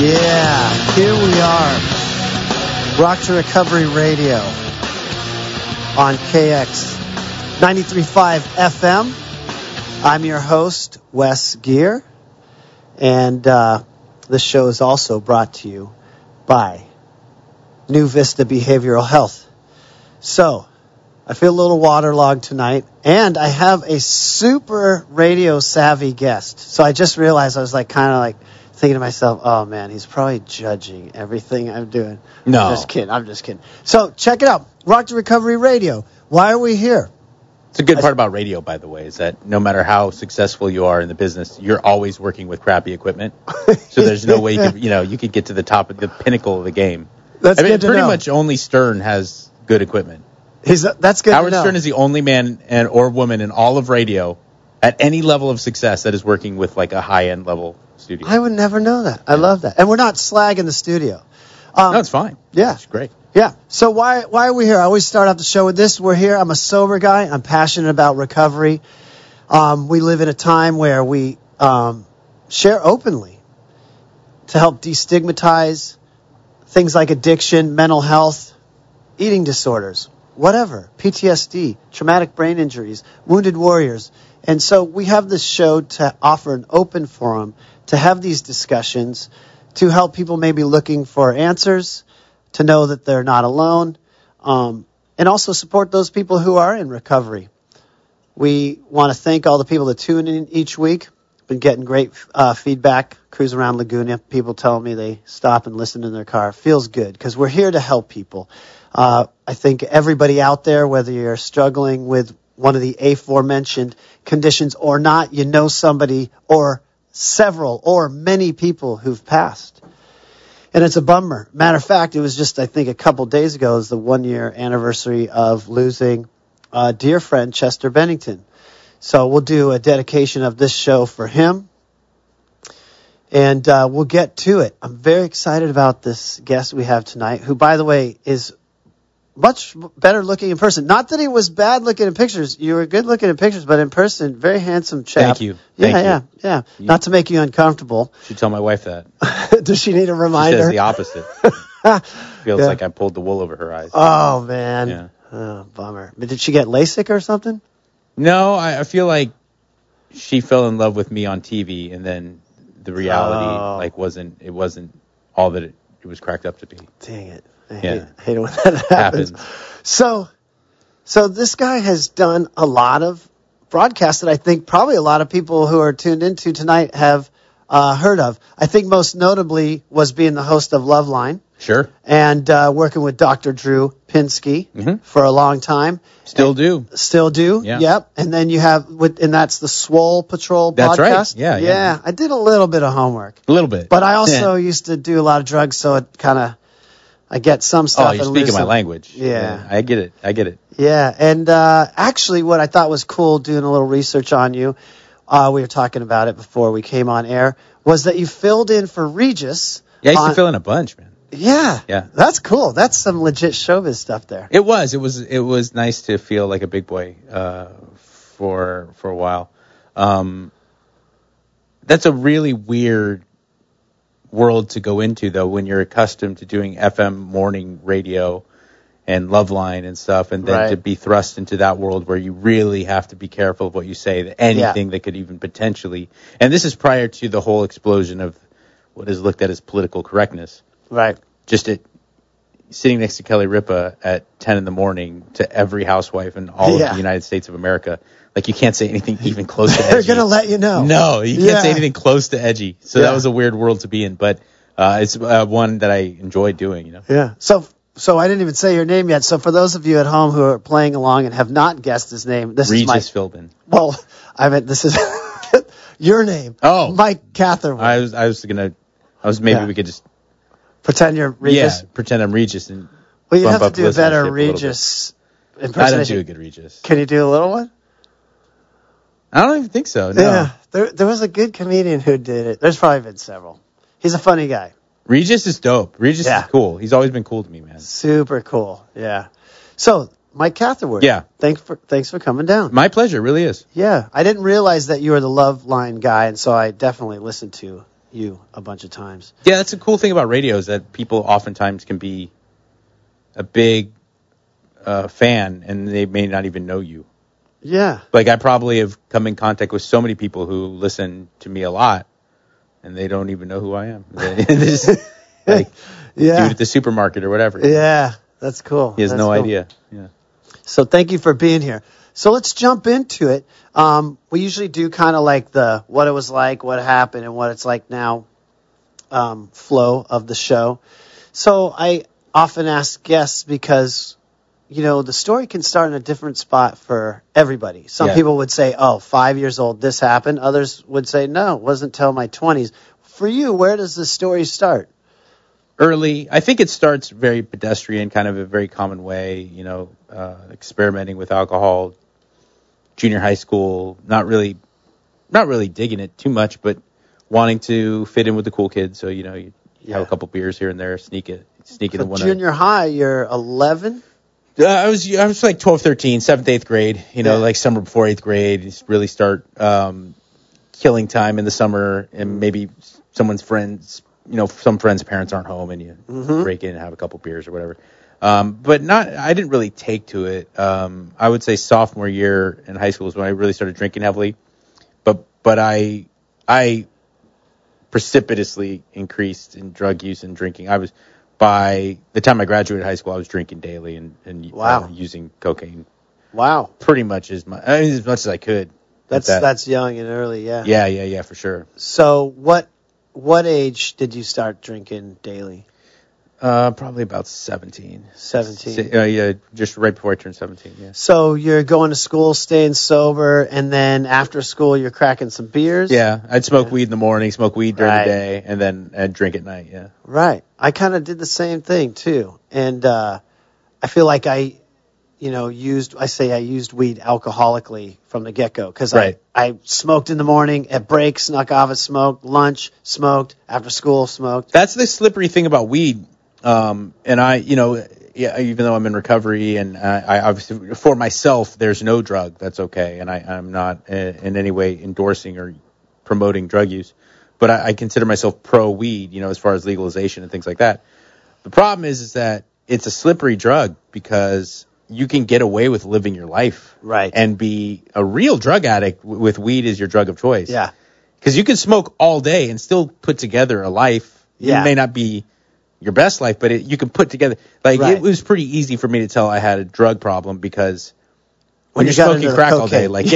Yeah, here we are. Rock to Recovery Radio on KX 93.5 FM. I'm your host, Wes Geer, and this show is also brought to you by New Vista Behavioral Health. So, I feel a little waterlogged tonight, and I have a super radio-savvy guest. So I just realized I was kind of thinking to myself, oh, man, he's probably judging everything I'm doing. No. I'm just kidding. So check it out. Rock to Recovery Radio. Why are we here? It's a good part about radio, by the way, is that no matter how successful you are in the business, you're always working with crappy equipment. So there's no way you could get to the top of the pinnacle of the game. That's good to know. Pretty much only Stern has good equipment. That's good Howard to know. Stern is the only man or woman in all of radio at any level of success that is working with a high-end level studio. I would never know that. I love that. And we're not slagging the studio. No, it's fine. Yeah. It's great. Yeah. So why are we here? I always start off the show with this. We're here. I'm a sober guy. I'm passionate about recovery. We live in a time where we share openly to help destigmatize things like addiction, mental health, eating disorders, whatever, PTSD, traumatic brain injuries, wounded warriors. And so we have this show to offer an open forum to have these discussions, to help people maybe looking for answers, to know that they're not alone, and also support those people who are in recovery. We want to thank all the people that tune in each week. Been getting great feedback. Cruise around Laguna, people tell me they stop and listen in their car. Feels good because we're here to help people. I think everybody out there, whether you're struggling with one of the aforementioned conditions or not, you know somebody or several or many people who've passed. And it's a bummer. Matter of fact, it was just, I think, a couple days ago is the 1-year anniversary of losing a dear friend, Chester Bennington. So we'll do a dedication of this show for him. And we'll get to it. I'm very excited about this guest we have tonight, who, by the way, is much better looking in person. Not that he was bad looking in pictures. You were good looking in pictures, but in person, very handsome chap. Thank you. Thank you. Yeah. Not to make you uncomfortable. Should tell my wife that. Does she need a reminder? She says the opposite. Feels like I pulled the wool over her eyes. Oh, man. Yeah. Oh, bummer. But did she get LASIK or something? No, I feel like she fell in love with me on TV, and then the reality wasn't all that it was cracked up to be. Dang it. I hate it when that happens. So this guy has done a lot of broadcasts that I think probably a lot of people who are tuned into tonight have heard of. I think most notably was being the host of Loveline. Sure. And working with Dr. Drew Pinsky for a long time. Still do. Yeah. Yep. And then you have, and that's the Swole Patrol podcast. That's right. Yeah. I did a little bit of homework. A little bit. But I also used to do a lot of drugs, so it kind of, I get some stuff. Oh, you're speaking my language. Yeah. I get it. Yeah. And actually what I thought was cool doing a little research on you, we were talking about it before we came on air, was that you filled in for Regis. Yeah, I used to fill in a bunch, man. Yeah. Yeah. That's cool. That's some legit showbiz stuff there. It was nice to feel like a big boy for a while. That's a really weird world to go into, though, when you're accustomed to doing FM morning radio and Loveline and stuff, and then to be thrust into that world where you really have to be careful of what you say, anything that could even potentially, and this is prior to the whole explosion of what is looked at as political correctness. Right. Just sitting next to Kelly Ripa at 10 in the morning to every housewife in all of the United States of America. Like, you can't say anything even close to edgy. They're going to let you know. No, you can't say anything close to edgy. So that was a weird world to be in. But it's one that I enjoyed doing, Yeah. So I didn't even say your name yet. So for those of you at home who are playing along and have not guessed his name, this is Regis Philbin. Well, I meant this is your name. Oh. Mike Catherwood. Maybe we could just pretend you're Regis. Yeah, pretend I'm Regis. And well, you have to do a better Regis impersonation. I don't do a good Regis. Can you do a little one? I don't even think so, no. Yeah, there was a good comedian who did it. There's probably been several. He's a funny guy. Regis is dope. Regis is cool. He's always been cool to me, man. Super cool, yeah. So, Mike Catherwood. Yeah. Thanks for coming down. My pleasure, it really is. Yeah, I didn't realize that you were the Loveline guy, and so I definitely listened to you a bunch of times. Yeah, that's a cool thing about radio is that people oftentimes can be a big fan and they may not even know you. Yeah. Like I probably have come in contact with so many people who listen to me a lot and they don't even know who I am. They just, like, dude at the supermarket or whatever. Yeah, that's cool. He has no idea. Yeah. So thank you for being here. So let's jump into it. We usually do kind of like the what it was like, what happened, and what it's like now flow of the show. So I often ask guests because, you know, the story can start in a different spot for everybody. Some people would say, 5 years old, this happened. Others would say, no, it wasn't until my 20s. For you, where does the story start? Early. I think it starts very pedestrian, kind of a very common way, you know, experimenting with alcohol, junior high school, not really digging it too much, but wanting to fit in with the cool kids. So, you know, you have a couple beers here and there, sneak it in one. Junior high, you're 11? I was like 12, 13, 7th, 8th grade, you know, like summer before 8th grade, just really start killing time in the summer, and maybe someone's friends, you know, some friends' parents aren't home and you break in and have a couple beers or whatever. But I didn't really take to it. I would say sophomore year in high school is when I really started drinking heavily, but I precipitously increased in drug use and drinking. By the time I graduated high school, I was drinking daily and using cocaine. Wow. Pretty much as much as I could. That's young and early, yeah. Yeah, for sure. So what age did you start drinking daily? Probably about 17. 17. Yeah, just right before I turned 17, yeah. So you're going to school, staying sober, and then after school you're cracking some beers? Yeah, I'd smoke weed in the morning, smoke weed during the day, and then I'd drink at night, yeah. Right. I kind of did the same thing, too. And I feel like I used weed alcoholically from the get-go. Because I smoked in the morning, at break, snuck off and smoked, lunch, smoked, after school, smoked. That's the slippery thing about weed. And I, you know, even though I'm in recovery and I obviously, for myself, there's no drug that's okay. And I'm not in any way endorsing or promoting drug use. But I consider myself pro-weed, you know, as far as legalization and things like that. The problem is that it's a slippery drug because you can get away with living your life. Right. And be a real drug addict with weed as your drug of choice. Yeah. Because you can smoke all day and still put together a life. Yeah. It may not be your best life, but you can put together. Like, it was pretty easy for me to tell I had a drug problem because when you're smoking crack all day, like,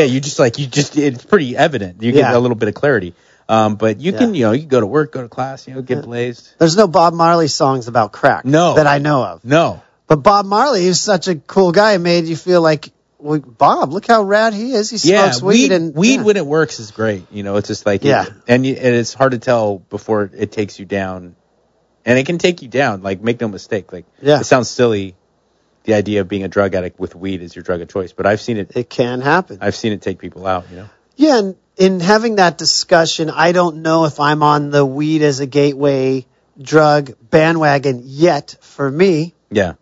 it's pretty evident. You get a little bit of clarity. But you can, you know, you go to work, go to class, you know, get blazed. There's no Bob Marley songs about crack. No. That I know of. No. But Bob Marley is such a cool guy. It made you feel like, well, Bob, look how rad he is. He smokes weed. Weed when it works is great. You know, it's just like, and it's hard to tell before it takes you down. And it can take you down. Like, make no mistake. Like, it sounds silly, the idea of being a drug addict with weed as your drug of choice. But I've seen it. It can happen. I've seen it take people out, you know? Yeah, and in having that discussion, I don't know if I'm on the weed as a gateway drug bandwagon yet for me. Yeah.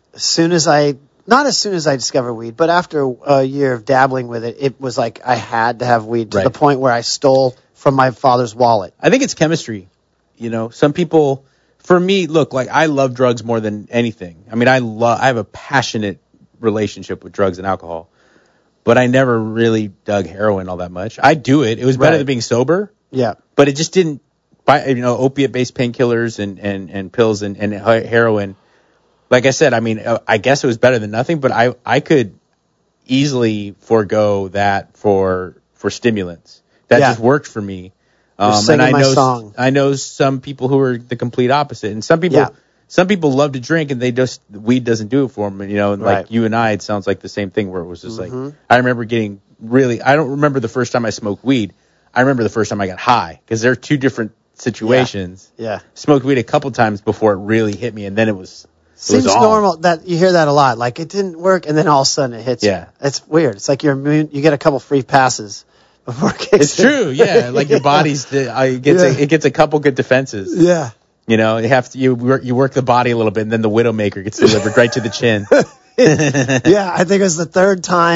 Not as soon as I discovered weed, but after a year of dabbling with it, it was like I had to have weed to the point where I stole from my father's wallet. I think it's chemistry. You know, some people, for me, look, like, I love drugs more than anything. I mean, I have a passionate relationship with drugs and alcohol, but I never really dug heroin all that much. I do it. It was better than being sober. Yeah. But it just didn't, you know, opiate-based painkillers and pills and heroin. Like I said, I mean, I guess it was better than nothing, but I could easily forego that for stimulants. That just worked for me. And I know some people who are the complete opposite, and some people love to drink, and weed doesn't do it for them. And, you know, and like you and I, it sounds like the same thing where it was just like, I remember getting I don't remember the first time I smoked weed. I remember the first time I got high, because they're two different situations. Yeah. Smoked weed a couple times before it really hit me, and then it was. Seems normal that you hear that a lot. Like, it didn't work, and then all of a sudden it hits you. It's weird. It's like you're immune. You get a couple free passes before it kicks It's true, yeah. Like, your body's it gets a couple good defenses. Yeah. You know, you work the body a little bit, and then the Widowmaker gets delivered right to the chin. Yeah, I think it was the third time,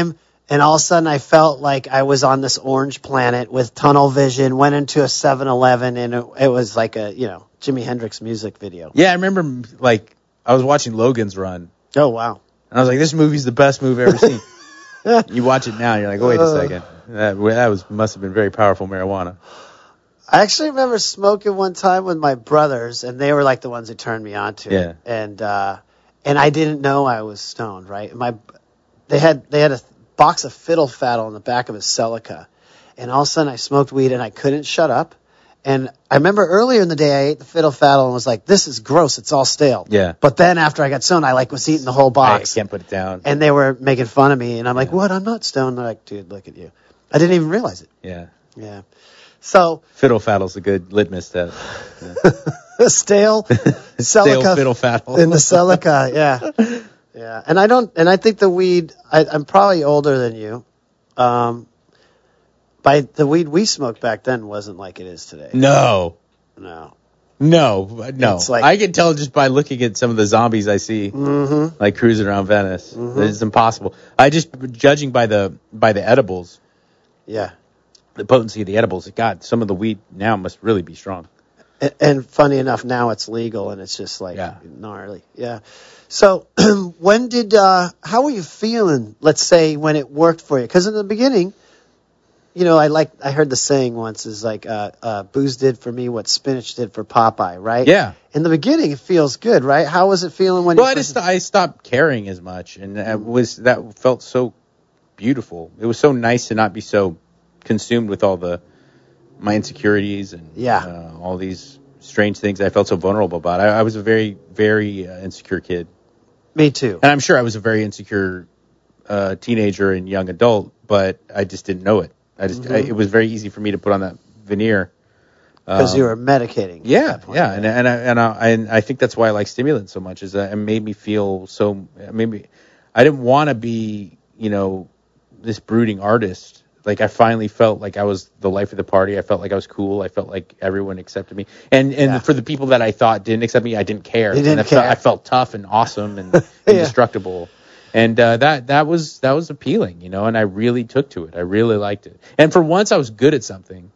And all of a sudden I felt like I was on this orange planet with tunnel vision, went into a 7-Eleven, and it was like a, Jimi Hendrix music video. Yeah, I remember, like, I was watching Logan's Run. Oh, wow. And I was like, this movie's the best movie I've ever seen. You watch it now, and you're like, wait a second. That must have been very powerful marijuana. I actually remember smoking one time with my brothers, and they were like the ones who turned me on to it. And I didn't know I was stoned, right? They had a box of Fiddle Faddle in the back of a Celica, and all of a sudden I smoked weed and I couldn't shut up. And I remember earlier in the day I ate the Fiddle Faddle and was like, this is gross, it's all stale. Yeah. But then after I got stoned, I was eating the whole box. I can't put it down. And they were making fun of me, and I'm like, what? I'm not stoned. They're like, dude, look at you. I didn't even realize it. Yeah. Yeah. So Fiddle Faddle's a good litmus test. Yeah. Stale Celica Fiddle Faddle in the Celica. Yeah. Yeah. And I think the weed, I'm probably older than you. The weed we smoked back then wasn't like it is today. No. It's like, I can tell just by looking at some of the zombies I see, like cruising around Venice. It's impossible. Judging by the edibles. Yeah. The potency of the edibles, God, some of the weed now must really be strong. And funny enough, now it's legal and it's just like gnarly. Yeah. So how were you feeling, let's say, when it worked for you? Because in the beginning, I heard the saying once is like, booze did for me what spinach did for Popeye, right? Yeah. In the beginning, it feels good, right? How was it feeling when I stopped caring as much, and that felt so beautiful. It was so nice to not be so consumed with all my insecurities and all these strange things I felt so vulnerable about. I was a very, very insecure kid. Me too. And I'm sure I was a very insecure teenager and young adult, but I just didn't know it. It was very easy for me to put on that veneer. Because you were medicating. Yeah, at that point, yeah. Right? And I think that's why I like stimulants so much, is that it made me feel so, I didn't want to be, this brooding artist. Like, I finally felt like I was the life of the party. I felt like I was cool. I felt like everyone accepted me. And for the people that I thought didn't accept me, I didn't care. I felt tough and awesome and indestructible. And that was appealing, and I really took to it. I really liked it. And for once I was good at something.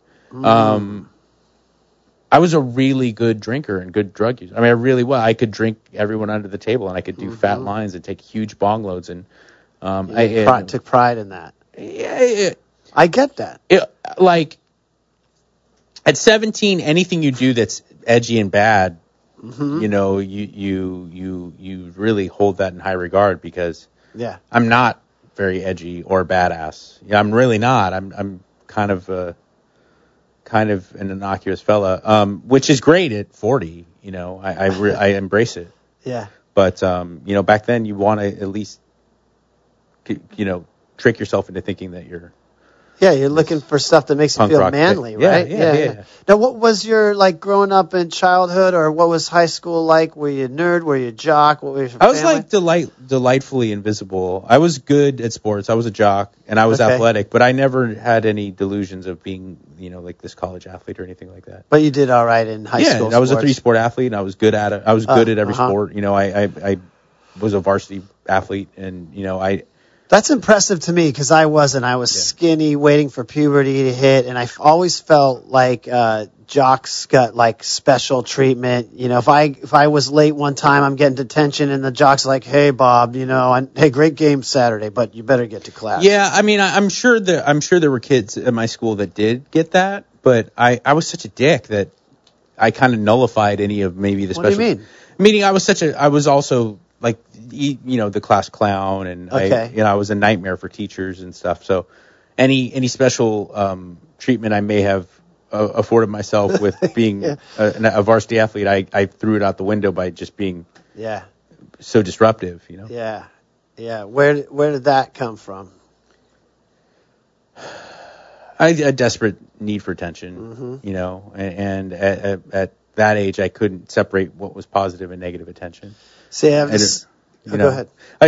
I was a really good drinker and good drug user. I mean, I really was. I could drink everyone under the table, and I could do fat lines and take huge bong loads. And I took pride in that. Yeah, I get that. Like, at 17, anything you do that's edgy and bad, you really hold that in high regard, because I'm not very edgy or badass. Yeah, I'm really not. I'm kind of an innocuous fella, which is great at 40. I embrace it. Yeah. But back then you want to at least trick yourself into thinking that you're. Yeah, you're looking for stuff that makes you feel manly, right? Yeah. Now, what was your, growing up in childhood, or what was high school like? Were you a nerd? Were you a jock? What was your family? I was delightfully invisible. I was good at sports. I was a jock, and I was athletic, but I never had any delusions of being, like this college athlete or anything like that. But you did all right in high school. Yeah, I was a 3-sport athlete, and I was good at it. I was good at every sport. I was a varsity athlete, and That's impressive to me, because I wasn't. I was skinny, waiting for puberty to hit, and I always felt like jocks got special treatment. If I was late one time, I'm getting detention, and the jock's like, "Hey, Bob, hey, great game Saturday, but you better get to class." Yeah, I mean, I'm sure there were kids at my school that did get that, but I was such a dick that I kind of nullified any of maybe the special. What do you mean? Meaning, I was also the class clown, and I was a nightmare for teachers and stuff. So any special treatment I may have afforded myself with being a varsity athlete, I threw it out the window by just being so disruptive. Yeah. Where did that come from? A desperate need for attention, and at that age I couldn't separate what was positive and negative attention. See, go ahead.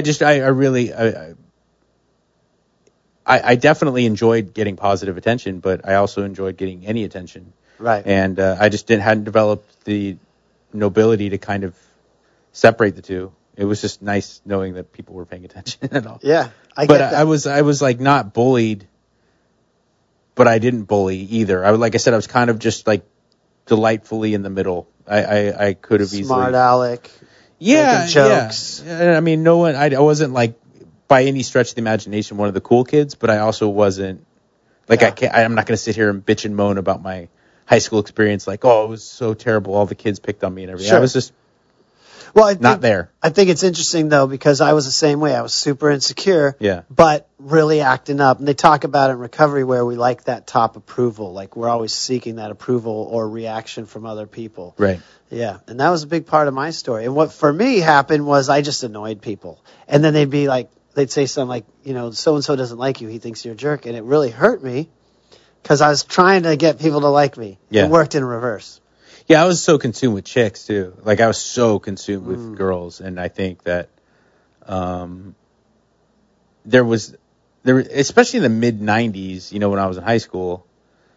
I definitely enjoyed getting positive attention, but I also enjoyed getting any attention. Right. And I just hadn't developed the nobility to kind of separate the two. It was just nice knowing that people were paying attention and all. Yeah, I was like not bullied, but I didn't bully either. Like I said, I was kind of just like delightfully in the middle. I could have easily smart aleck. Yeah, jokes. Yeah. I mean, no one. I wasn't like by any stretch of the imagination one of the cool kids, but I also wasn't like I'm not going to sit here and bitch and moan about my high school experience. Like, oh, it was so terrible. All the kids picked on me and everything. Sure. I was just not there. I think it's interesting though because I was the same way. I was super insecure. Yeah. But really acting up. And they talk about it in recovery where we like that top approval. Like we're always seeking that approval or reaction from other people. Right. Yeah. And that was a big part of my story. And what for me happened was I just annoyed people. And then they'd be like, they'd say something like, so-and-so doesn't like you. He thinks you're a jerk. And it really hurt me because I was trying to get people to like me. Yeah. It worked in reverse. Yeah, I was so consumed with chicks, too. Like, I was so consumed with girls. And I think that there was, especially in the mid-'90s, when I was in high school,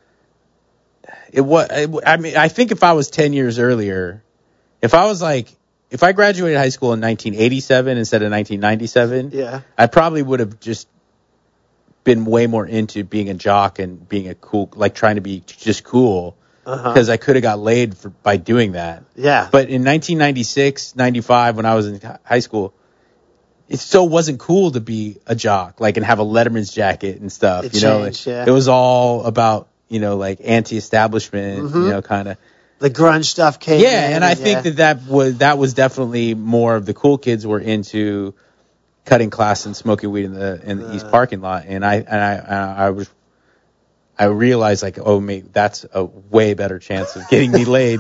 I think if I was 10 years earlier, if I graduated high school in 1987 instead of 1997, yeah, I probably would have just been way more into being a jock and being a cool, like trying to be just cool. Because I could have got laid by doing that. Yeah. But in 1996, 95, when I was in high school, it still wasn't cool to be a jock, like, and have a Letterman's jacket and stuff. It changed, yeah. It was all about, like anti-establishment, kind of. The grunge stuff came in. Yeah, and I think that was definitely more of the cool kids were into cutting class and smoking weed in the East parking lot. And I realized, like, oh, mate, that's a way better chance of getting me laid.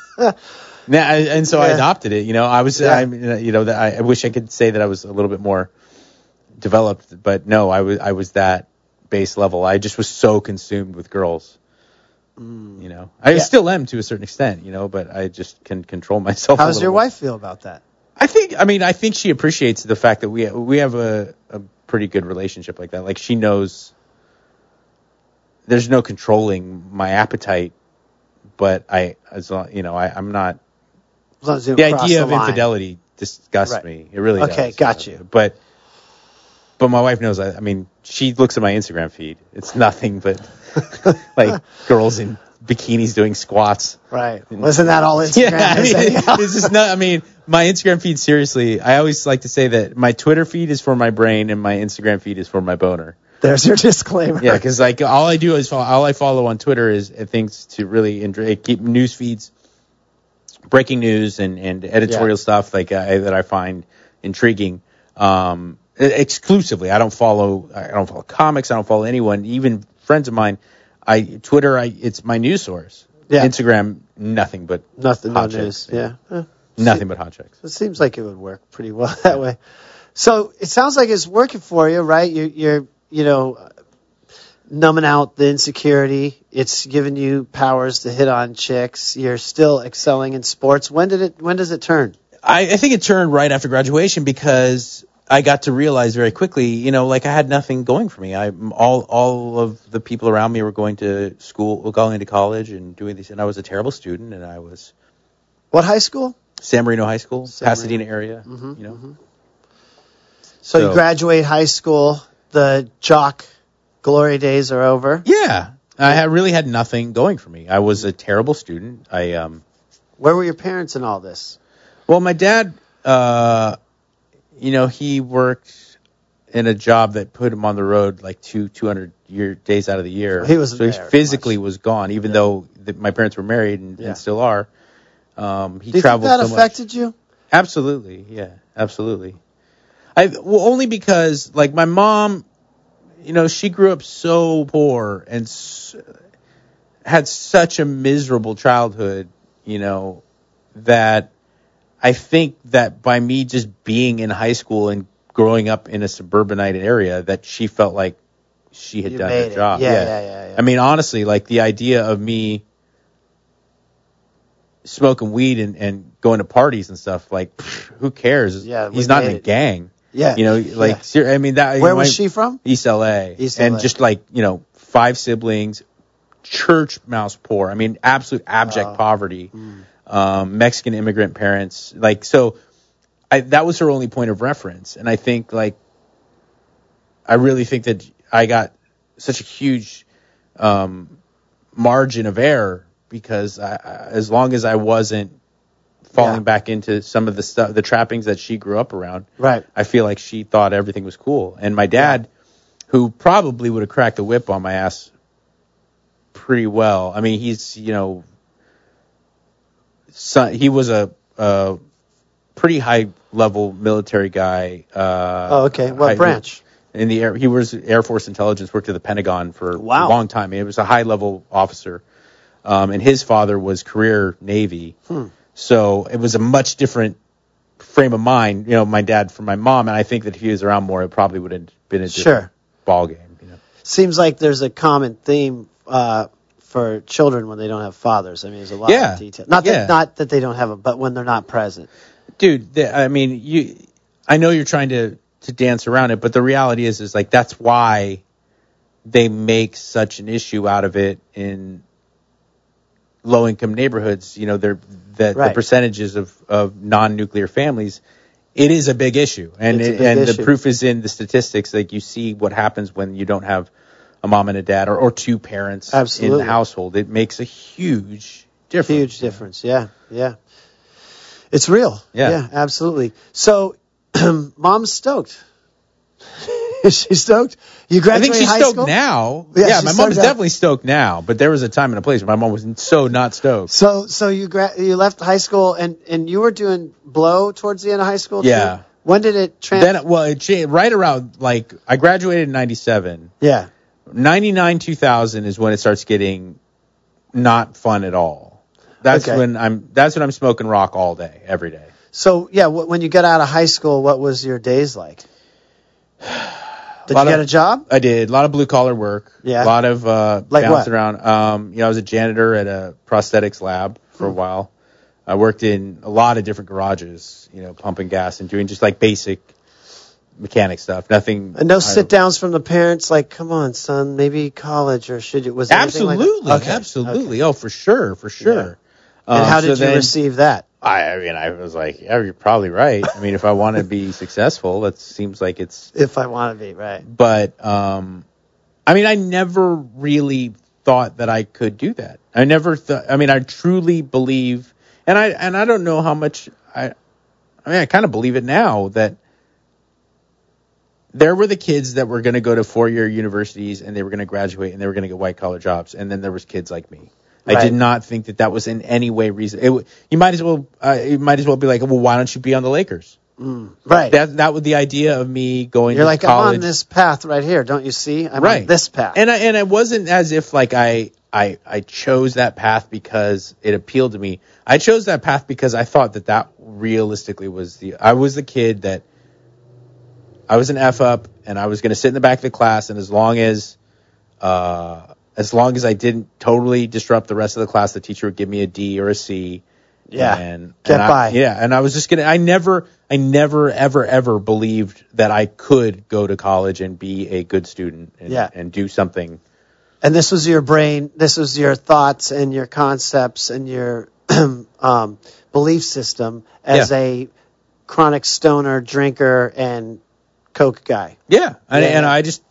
And so I adopted it. I wish I could say that I was a little bit more developed, but no, I was that base level. I just was so consumed with girls. I still am to a certain extent, but I just can control myself. How does your wife feel about that? I think she appreciates the fact that we have a pretty good relationship like that. Like, she knows. There's no controlling my appetite, but I'm not. The idea of infidelity disgusts me. It really does. Okay, got you. But my wife knows. I mean, she looks at my Instagram feed. It's nothing but like girls in bikinis doing squats. Right. Wasn't that all Instagram? Yeah, it's just not. I mean, my Instagram feed. Seriously, I always like to say that my Twitter feed is for my brain and my Instagram feed is for my boner. There's your disclaimer. Yeah, because like all I follow on Twitter is things to really keep news feeds, breaking news and editorial stuff like that I find intriguing. Exclusively, I don't follow comics. I don't follow anyone, even friends of mine. Twitter, it's my news source. Yeah. Instagram, nothing but hot chicks. News. Yeah. Nothing but hot chicks. It seems like it would work pretty well that way. So it sounds like it's working for you, right? You're numbing out the insecurity. It's giving you powers to hit on chicks. You're still excelling in sports. When does it turn? I think it turned right after graduation because I got to realize very quickly, like I had nothing going for me. All of the people around me were going to school, going into college and doing these, and I was a terrible student. And I was. What high school? San Marino High School, Pasadena area. Mm-hmm, Mm-hmm. So you graduate high school. The jock glory days are over. Yeah. I really had nothing going for me. I was a terrible student. Where were your parents in all this? Well, my dad, he worked in a job that put him on the road like 200 days out of the year. He was he physically was gone, even though my parents were married and still are. He traveled so much. Do you think that affected you? Absolutely. Yeah, absolutely. Only because, like, my mom, she grew up so poor and had such a miserable childhood, that I think that by me just being in high school and growing up in a suburbanite area, that she felt like she had done her job. Yeah. I mean, honestly, like, the idea of me smoking weed and going to parties and stuff, like, who cares? Yeah, he's not in a gang. Yeah. I mean, that. Where was she from? East LA. And just like, 5 siblings, church mouse poor. I mean, absolute abject poverty. Mexican immigrant parents. Like, so that was her only point of reference. And I think, like, I really think that I got such a huge margin of error because as long as I wasn't falling back into some of the stuff, the trappings that she grew up around, right, I feel like she thought everything was cool. And my dad, who probably would have cracked the whip on my ass pretty well. I mean, he's, he was a pretty high level military guy. Okay. What branch? In the air, he was Air Force intelligence, worked at the Pentagon for a long time. He was a high level officer. And his father was career Navy. So it was a much different frame of mind, my dad from my mom. And I think that if he was around more, it probably would have been a different ball game. Seems like there's a common theme for children when they don't have fathers. I mean, there's a lot of detail. Not that they don't have them, but when they're not present. Dude, I mean, I know you're trying to dance around it, but the reality is like that's why they make such an issue out of it in low-income neighborhoods. The percentages of non-nuclear families. It is a big issue, and the proof is in the statistics. Like you see what happens when you don't have a mom and a dad or two parents in the household. It makes a huge difference. Huge difference, yeah. It's real. Yeah, absolutely. So, Mom's stoked. Is she stoked? You graduated high school? I think she's stoked now. Yeah, my mom is definitely stoked now, but there was a time and a place where my mom was so not stoked. So you left high school and you were doing blow towards the end of high school too? Yeah. When did it transfer? It changed right around, like, I graduated in 97. Yeah. 99, 2000 is when it starts getting not fun at all. That's when I'm smoking rock all day, every day. So, when you got out of high school, what was your days like? Did you get a job? I did. A lot of blue-collar work. Yeah. A lot of bouncing around. I was a janitor at a prosthetics lab for a while. I worked in a lot of different garages, pumping gas and doing just, like, basic mechanic stuff. Nothing. And no sit-downs from the parents, like, come on, son, maybe college, or should you? Was absolutely, like absolutely. Okay. Oh, for sure. Yeah. And how did you receive that? I was like, yeah, you're probably right. I mean, if I want to be successful, that seems like it's... If I want to be, right. But, I never really thought that I could do that. I never thought... I truly believe... And I don't know how much... I kind of believe it now, that there were the kids that were going to go to 4-year universities, and they were going to graduate, and they were going to get white-collar jobs. And then there was kids like me. Right. I did not think that was in any way reason. You might as well be like, well, why don't you be on the Lakers? Right. That was the idea of me going You're to like, college. I'm on this path right here. Don't you see? I'm on this path. And it wasn't as if like I chose that path because it appealed to me. I chose that path because I thought that realistically I was the kid that I was an F up, and I was going to sit in the back of the class, and as long as I didn't totally disrupt the rest of the class, the teacher would give me a D or a C. Yeah. And get by. And I was just I never ever believed that I could go to college and be a good student and do something. And this was your brain, this was your thoughts and your concepts and your belief system as a chronic stoner, drinker, and coke guy. Yeah. And I just...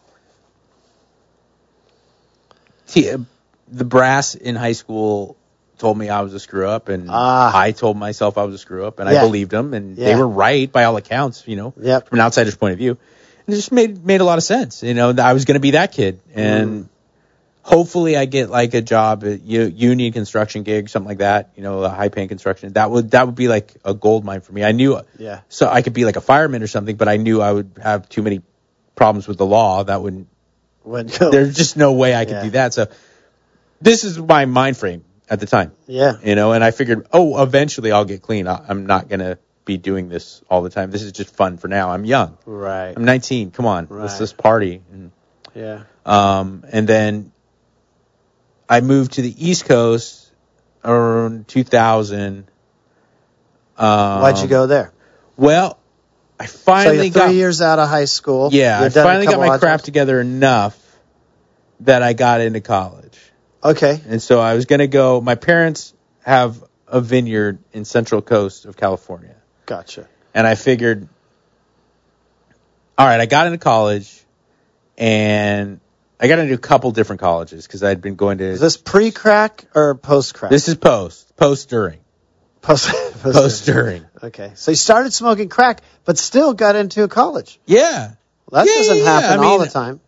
The brass in high school told me I was a screw up, and I told myself I was a screw up, and I believed them, and they were right by all accounts, from an outsider's point of view. And it just made a lot of sense. I was going to be that kid, and hopefully I get like a job at union construction gig, something like that, a high paying construction. That would be like a gold mine for me. I knew, so I could be like a fireman or something, but I knew I would have too many problems with the law. That wouldn't. There's just no way I could do that. So this is my mind frame at the time. Yeah. And I figured, eventually I'll get clean. I'm not going to be doing this all the time. This is just fun for now. I'm young. Right. I'm 19. Come on. Right. Let's just party. Yeah. And then I moved to the East Coast around 2000. Why'd you go there? Well, I finally got 3 years out of high school. Yeah, I finally got my crap together enough that I got into college. Okay. And so I was going to go. My parents have a vineyard in Central Coast of California. Gotcha. And I figured, all right, I got into college, and I got into a couple different colleges because I'd been going to... Is this pre-crack or post-crack? This is post-during. Post-during. Okay. So you started smoking crack, but still got into a college. Yeah. Well, that doesn't happen all the time.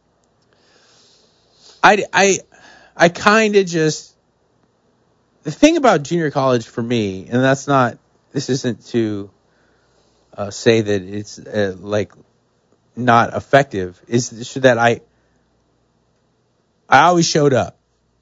I kind of just... The thing about junior college for me, and that's not... This isn't to say that it's, like, not effective, is that I always showed up.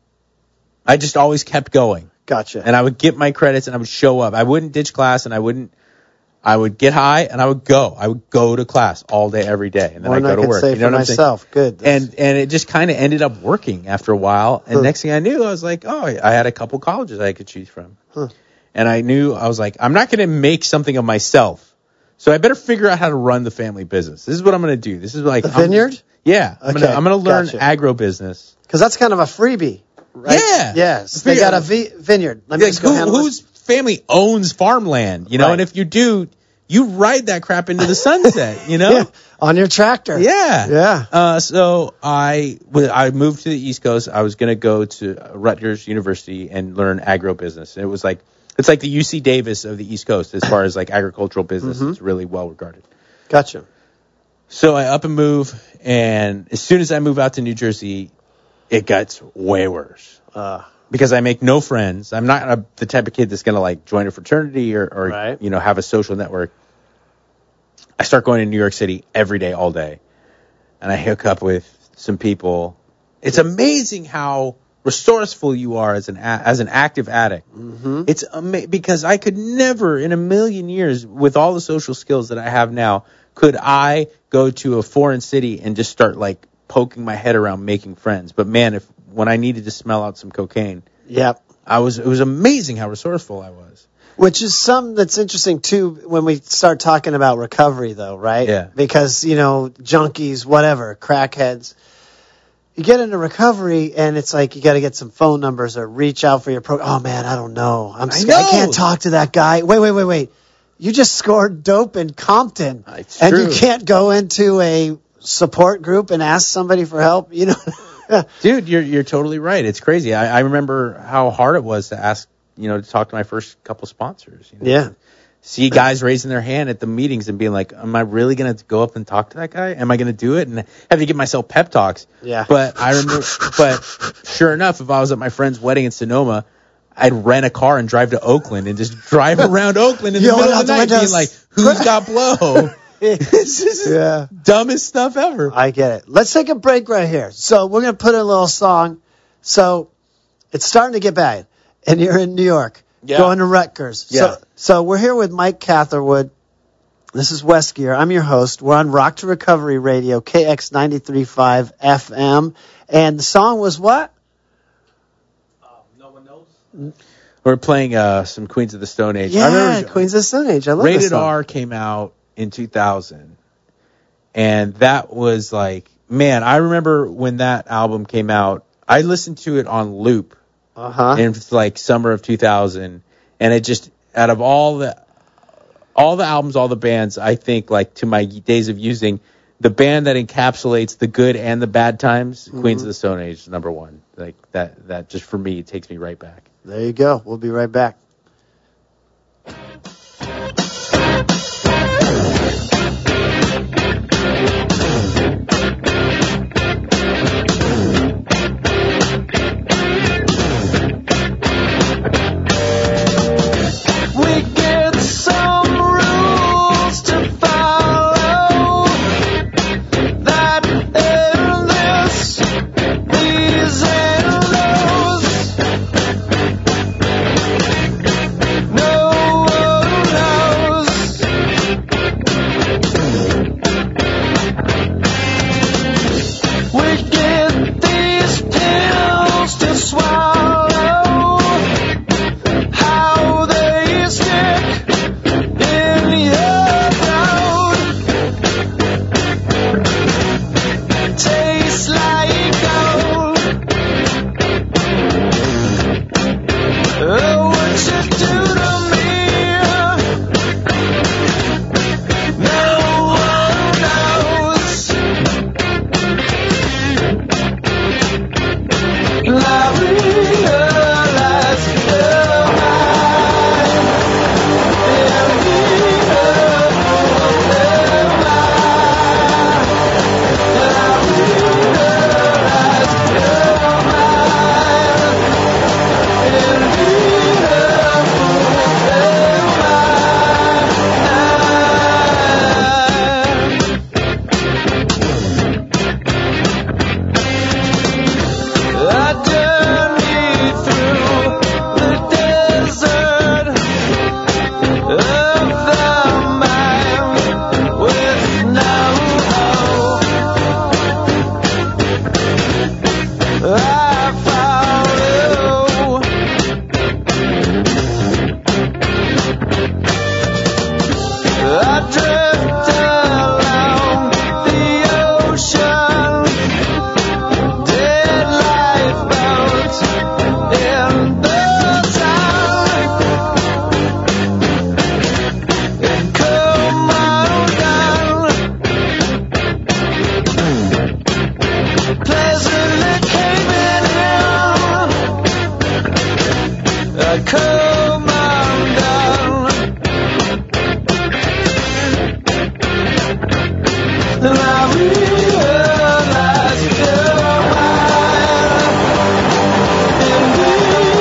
I just always kept going. Gotcha. And I would get my credits and I would show up. I wouldn't ditch class, and I would get high and I would go. I would go to class all day, every day, and then I'd go to work. Say for myself. Good. And it just kind of ended up working after a while. And next thing I knew, I was like, oh, I had a couple colleges I could choose from. And I was like, I'm not going to make something of myself. So I better figure out how to run the family business. This is what I'm going to do. This is like the vineyard? I'm going to learn agro business. Because that's kind of a freebie, right? Yeah. Yes. They got a vineyard. Let me just go handle whose family owns farmland, you know? Right. And if you do, you ride that crap into the sunset, you know? Yeah. On your tractor. Yeah. Yeah. So I moved to the East Coast. I was going to go to Rutgers University and learn agro business. And it was like, it's like the UC Davis of the East Coast as far as like agricultural business. It's really well regarded. Gotcha. So I up and move, and as soon as I move out to New Jersey, it gets way worse. Because I make no friends. I'm not the type of kid that's going to like join a fraternity or right. You know, have a social network. I start going to New York City every day, all day, and I hook up with some people. It's amazing how resourceful you are as an active addict. It's because I could never in a million years, with all the social skills that I have now, could I go to a foreign city and just start like poking my head around making friends. But man, when I needed to smell out some cocaine, yep, it was amazing how resourceful I was. Which is something that's interesting too when we start talking about recovery, though, right? Yeah. Because junkies, whatever, crackheads. You get into recovery, and it's like you got to get some phone numbers or reach out for your Oh man, I don't know. I can't talk to that guy. Wait. You just scored dope in Compton, it's and true. You can't go into a support group and ask somebody for help. Dude, you're totally right. It's crazy. I remember how hard it was to ask, to talk to my first couple sponsors. Yeah. See guys raising their hand at the meetings and being like, am I really going to go up and talk to that guy? Am I going to do it? And have to give myself pep talks. Yeah. But sure enough, if I was at my friend's wedding in Sonoma, I'd rent a car and drive to Oakland and just drive around Oakland in the middle of the night being like, who's got blow? It's just dumbest stuff ever. I get it. Let's take a break right here. So we're going to put in a little song. So it's starting to get bad. And you're in New York. Yeah. Going to Rutgers. Yeah. So we're here with Mike Catherwood. This is West Gear. I'm your host. We're on Rock to Recovery Radio, KX 93.5 FM. And the song was what? No one knows. We're playing some Queens of the Stone Age. Yeah, Queens of the Stone Age. I love Rated this song. R came out in 2000. And that was like, man, I remember when that album came out, I listened to it on loop. In like summer of 2000, and it just, out of all the albums, all the bands, I think like to my days of using, the band that encapsulates the good and the bad times, Queens of the Stone Age is number one. Like that just for me, it takes me right back. There you go. We'll be right back. come undone. And I realize you're mine. Indeed,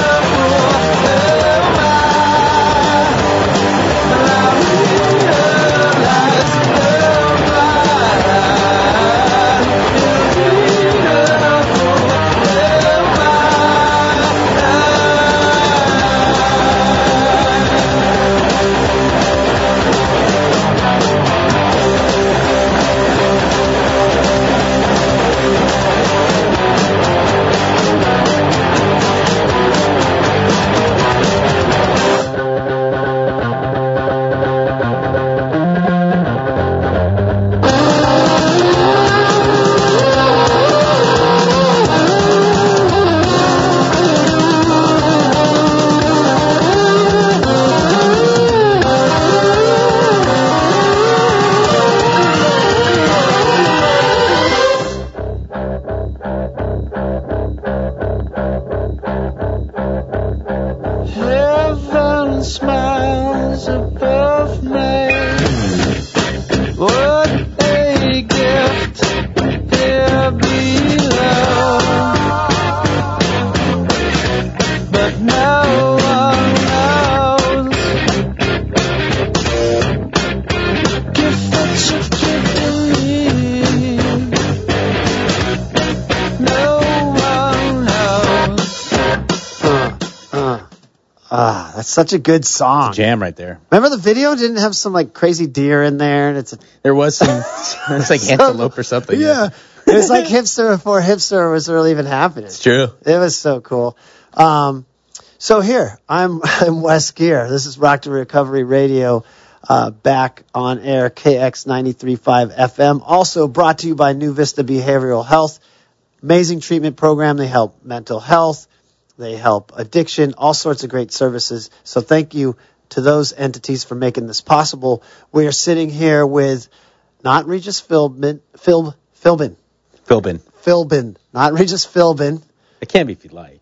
heaven smiles above me. What a gift here below. But no one knows the gift that you've given me. No one knows. That's such a good song. It's a jam right there. Remember the video didn't have some like crazy deer in there, and There was some, it's like antelope or something. Yeah. It was like hipster before hipster was really even happening. It's true. It was so cool. So here, I'm Wes Geer. This is Rock to Recovery Radio, back on air, KX 93.5 FM. Also brought to you by New Vista Behavioral Health. Amazing treatment program. They help mental health. They help addiction, all sorts of great services. So thank you to those entities for making this possible. We are sitting here with not Regis Philbin, not Regis Philbin. It can be if you like.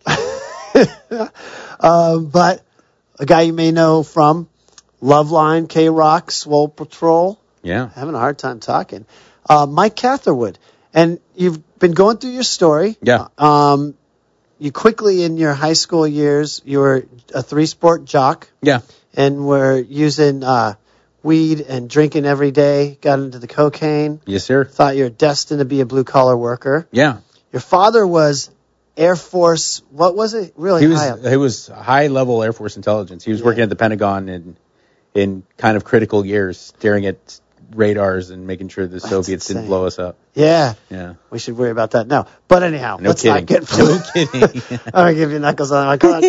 But a guy you may know from Loveline, K-Rock, Swole Patrol. Yeah. Having a hard time talking. Mike Catherwood. And you've been going through your story. Yeah. You quickly, in your high school years, you were a three-sport jock. Yeah. And were using weed and drinking every day, got into the cocaine. Yes, sir. Thought you were destined to be a blue-collar worker. Yeah. Your father was Air Force, what was it? Really high up. He was high-level Air Force intelligence. He was working at the Pentagon in kind of critical years, staring at radars and making sure the Soviets didn't blow us up. Yeah. Yeah. We should worry about that now. But anyhow, No let's kidding. not get No kidding. I'm going to give you knuckles on my card.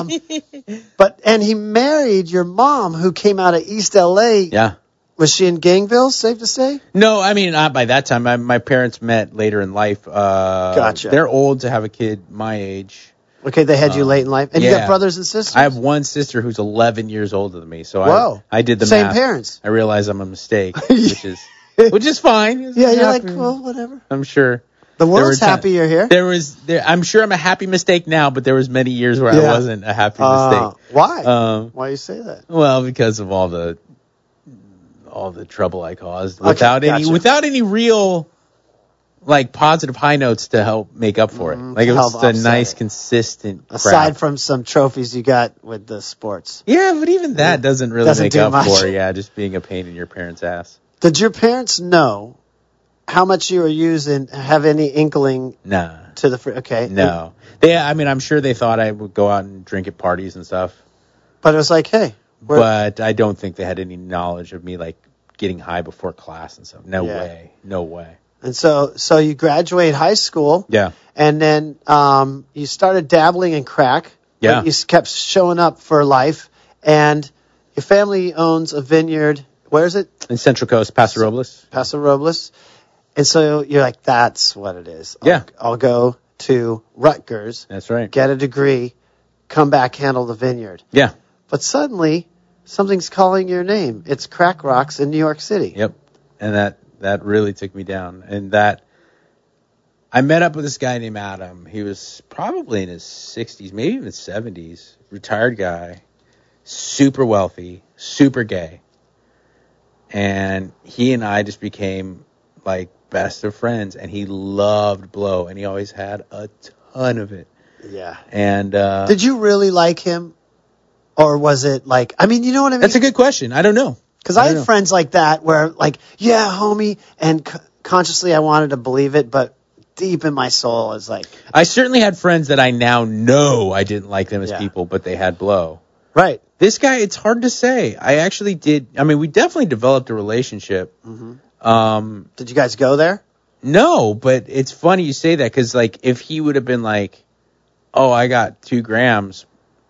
And he married your mom, who came out of East L.A. Yeah. Was she in Gangville, safe to say? No, I mean, by that time, my parents met later in life. Gotcha. They're old to have a kid my age. Okay, they had you late in life. And you have brothers and sisters? I have one sister who's 11 years older than me. So Whoa. I did the Same math. parents. I realize I'm a mistake, which is fine. Yeah, you're like, well, whatever. I'm sure. The world's happy you're here. I'm sure I'm a happy mistake now, but there was many years where I wasn't a happy mistake. Why? Why you say that? Well, because of all the trouble I caused without any real like positive high notes to help make up for it. Like it was just a nice, consistent crap. Aside from some trophies you got with the sports. Yeah, but even that doesn't really make up much. for just being a pain in your parents' ass. Did your parents know how much you were using? Have any inkling? Nah. To the okay. No. I'm sure they thought I would go out and drink at parties and stuff. But it was like, hey. But I don't think they had any knowledge of me like getting high before class and stuff. No way. And so you graduate high school. Yeah. And then you started dabbling in crack. Yeah. You kept showing up for life. And your family owns a vineyard. Where is it? In Central Coast, Paso Robles. Paso Robles. And so you're like, that's what it is. I'll go to Rutgers. That's right. Get a degree. Come back, handle the vineyard. Yeah. But suddenly, something's calling your name. It's Crack Rocks in New York City. Yep. And that really took me down. And that I met up with this guy named Adam. He was probably in his 60s, maybe even his 70s. Retired guy, super wealthy, super gay. And he and I just became like best of friends. And he loved blow, and he always had a ton of it. Yeah. And did you really like him, or was it like? I mean, you know what I mean? That's a good question. I don't know. Because I had friends like that where, like, yeah, homie, and consciously I wanted to believe it, but deep in my soul, it's like. I certainly had friends that I now know I didn't like them as people, but they had blow. Right. This guy, it's hard to say. I actually did. I mean, we definitely developed a relationship. Mm-hmm. Did you guys go there? No, but it's funny you say that because, like, if he would have been like, oh, I got 2 grams,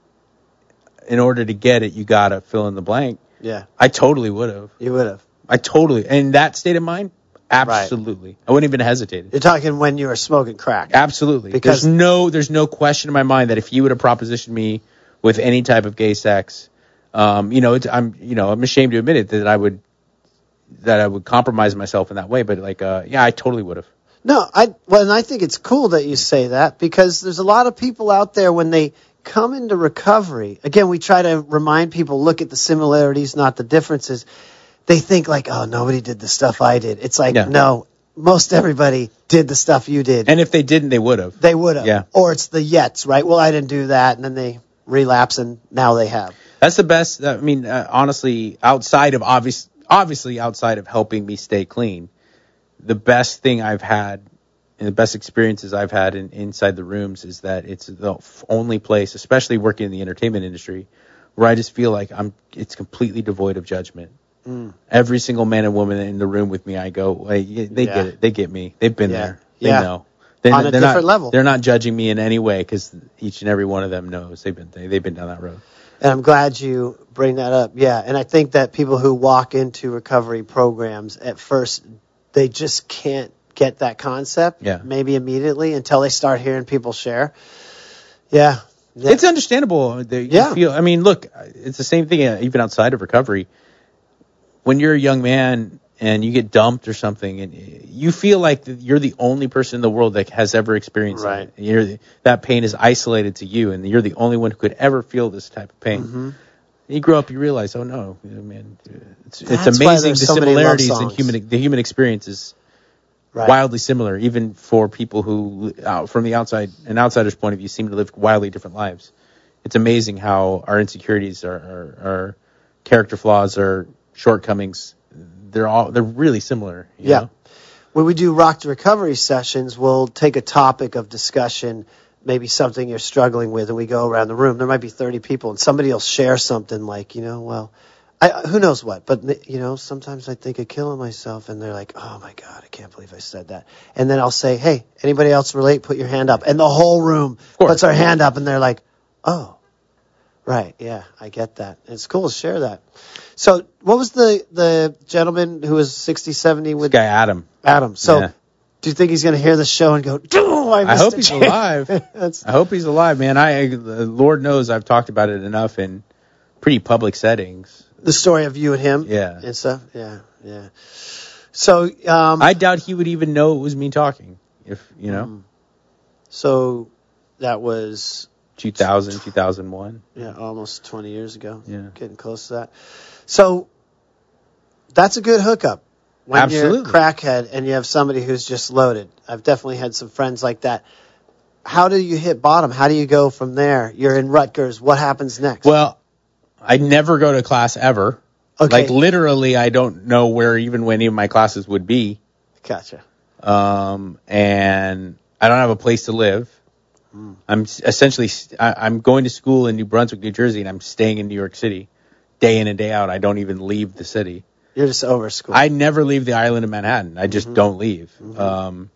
in order to get it, you got to fill in the blank. Yeah. I totally would have. You would have. I totally. In that state of mind, absolutely. Right. I wouldn't even hesitate. You're talking when you were smoking crack. Absolutely. Because there's no question in my mind that if he would have propositioned me with any type of gay sex, I'm ashamed to admit it that I would compromise myself in that way. But like, I totally would have. No, and I think it's cool that you say that, because there's a lot of people out there when they come into recovery. Again, we try to remind people, look at the similarities, not the differences. They think like, oh, nobody did the stuff I did. It's like, no, most everybody did the stuff you did. And if they didn't, they would have. They would have. Yeah. Or it's the yets, right? Well, I didn't do that. And then they relapse, and now they have. That's the best. I mean, honestly, outside of obviously outside of helping me stay clean, the best thing I've had and the best experiences I've had inside the rooms is that it's the only place, especially working in the entertainment industry, where I just feel like it's completely devoid of judgment. Every single man and woman in the room with me, I go, hey, they get it. They get me. They've been there. They know. On a different level. They're not judging me in any way, because each and every one of them knows they've been down that road. And I'm glad you bring that up. Yeah, and I think that people who walk into recovery programs at first, they just can't get that concept, maybe immediately, until they start hearing people share. Yeah. It's understandable. You feel, I mean, look, it's the same thing even outside of recovery. When you're a young man and you get dumped or something, and you feel like you're the only person in the world that has ever experienced it. That pain is isolated to you, and you're the only one who could ever feel this type of pain. Mm-hmm. You grow up, you realize, oh no, man, it's amazing the similarities in the human experience is wildly similar, even for people who, from the outside, an outsider's point of view, seem to live wildly different lives. It's amazing how our insecurities, our character flaws, our shortcomings, they're really similar. You know? When we do Rock to Recovery sessions, we'll take a topic of discussion, maybe something you're struggling with, and we go around the room. There might be 30 people, and somebody will share something like, who knows what, but, sometimes I think of killing myself, and they're like, oh, my God, I can't believe I said that. And then I'll say, hey, anybody else relate? Put your hand up. And the whole room puts our hand up, and they're like, oh, right, yeah, I get that. And it's cool to share that. So what was the gentleman who was 60, 70 with? This guy, Adam. Adam. So do you think he's going to hear the show and go, I hope he's alive. I hope he's alive, man. Lord knows I've talked about it enough in pretty public settings. The story of you and him? Yeah. And stuff? Yeah. So, I doubt he would even know it was me talking, if, So, that was 2000, 2001. Yeah, almost 20 years ago. Yeah. Getting close to that. So, that's a good hookup. When Absolutely. You're a crackhead and you have somebody who's just loaded. I've definitely had some friends like that. How do you hit bottom? How do you go from there? You're in Rutgers. What happens next? Well, I never go to class ever. Okay. Like, literally, I don't know where even any of my classes would be. Gotcha. And I don't have a place to live. I'm essentially, I'm going to school in New Brunswick, New Jersey, and I'm staying in New York City day in and day out. I don't even leave the city. You're just over school. I never leave the island of Manhattan. I just don't leave. Mm-hmm.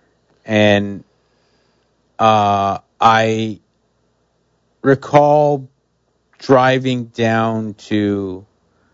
I recall driving down to,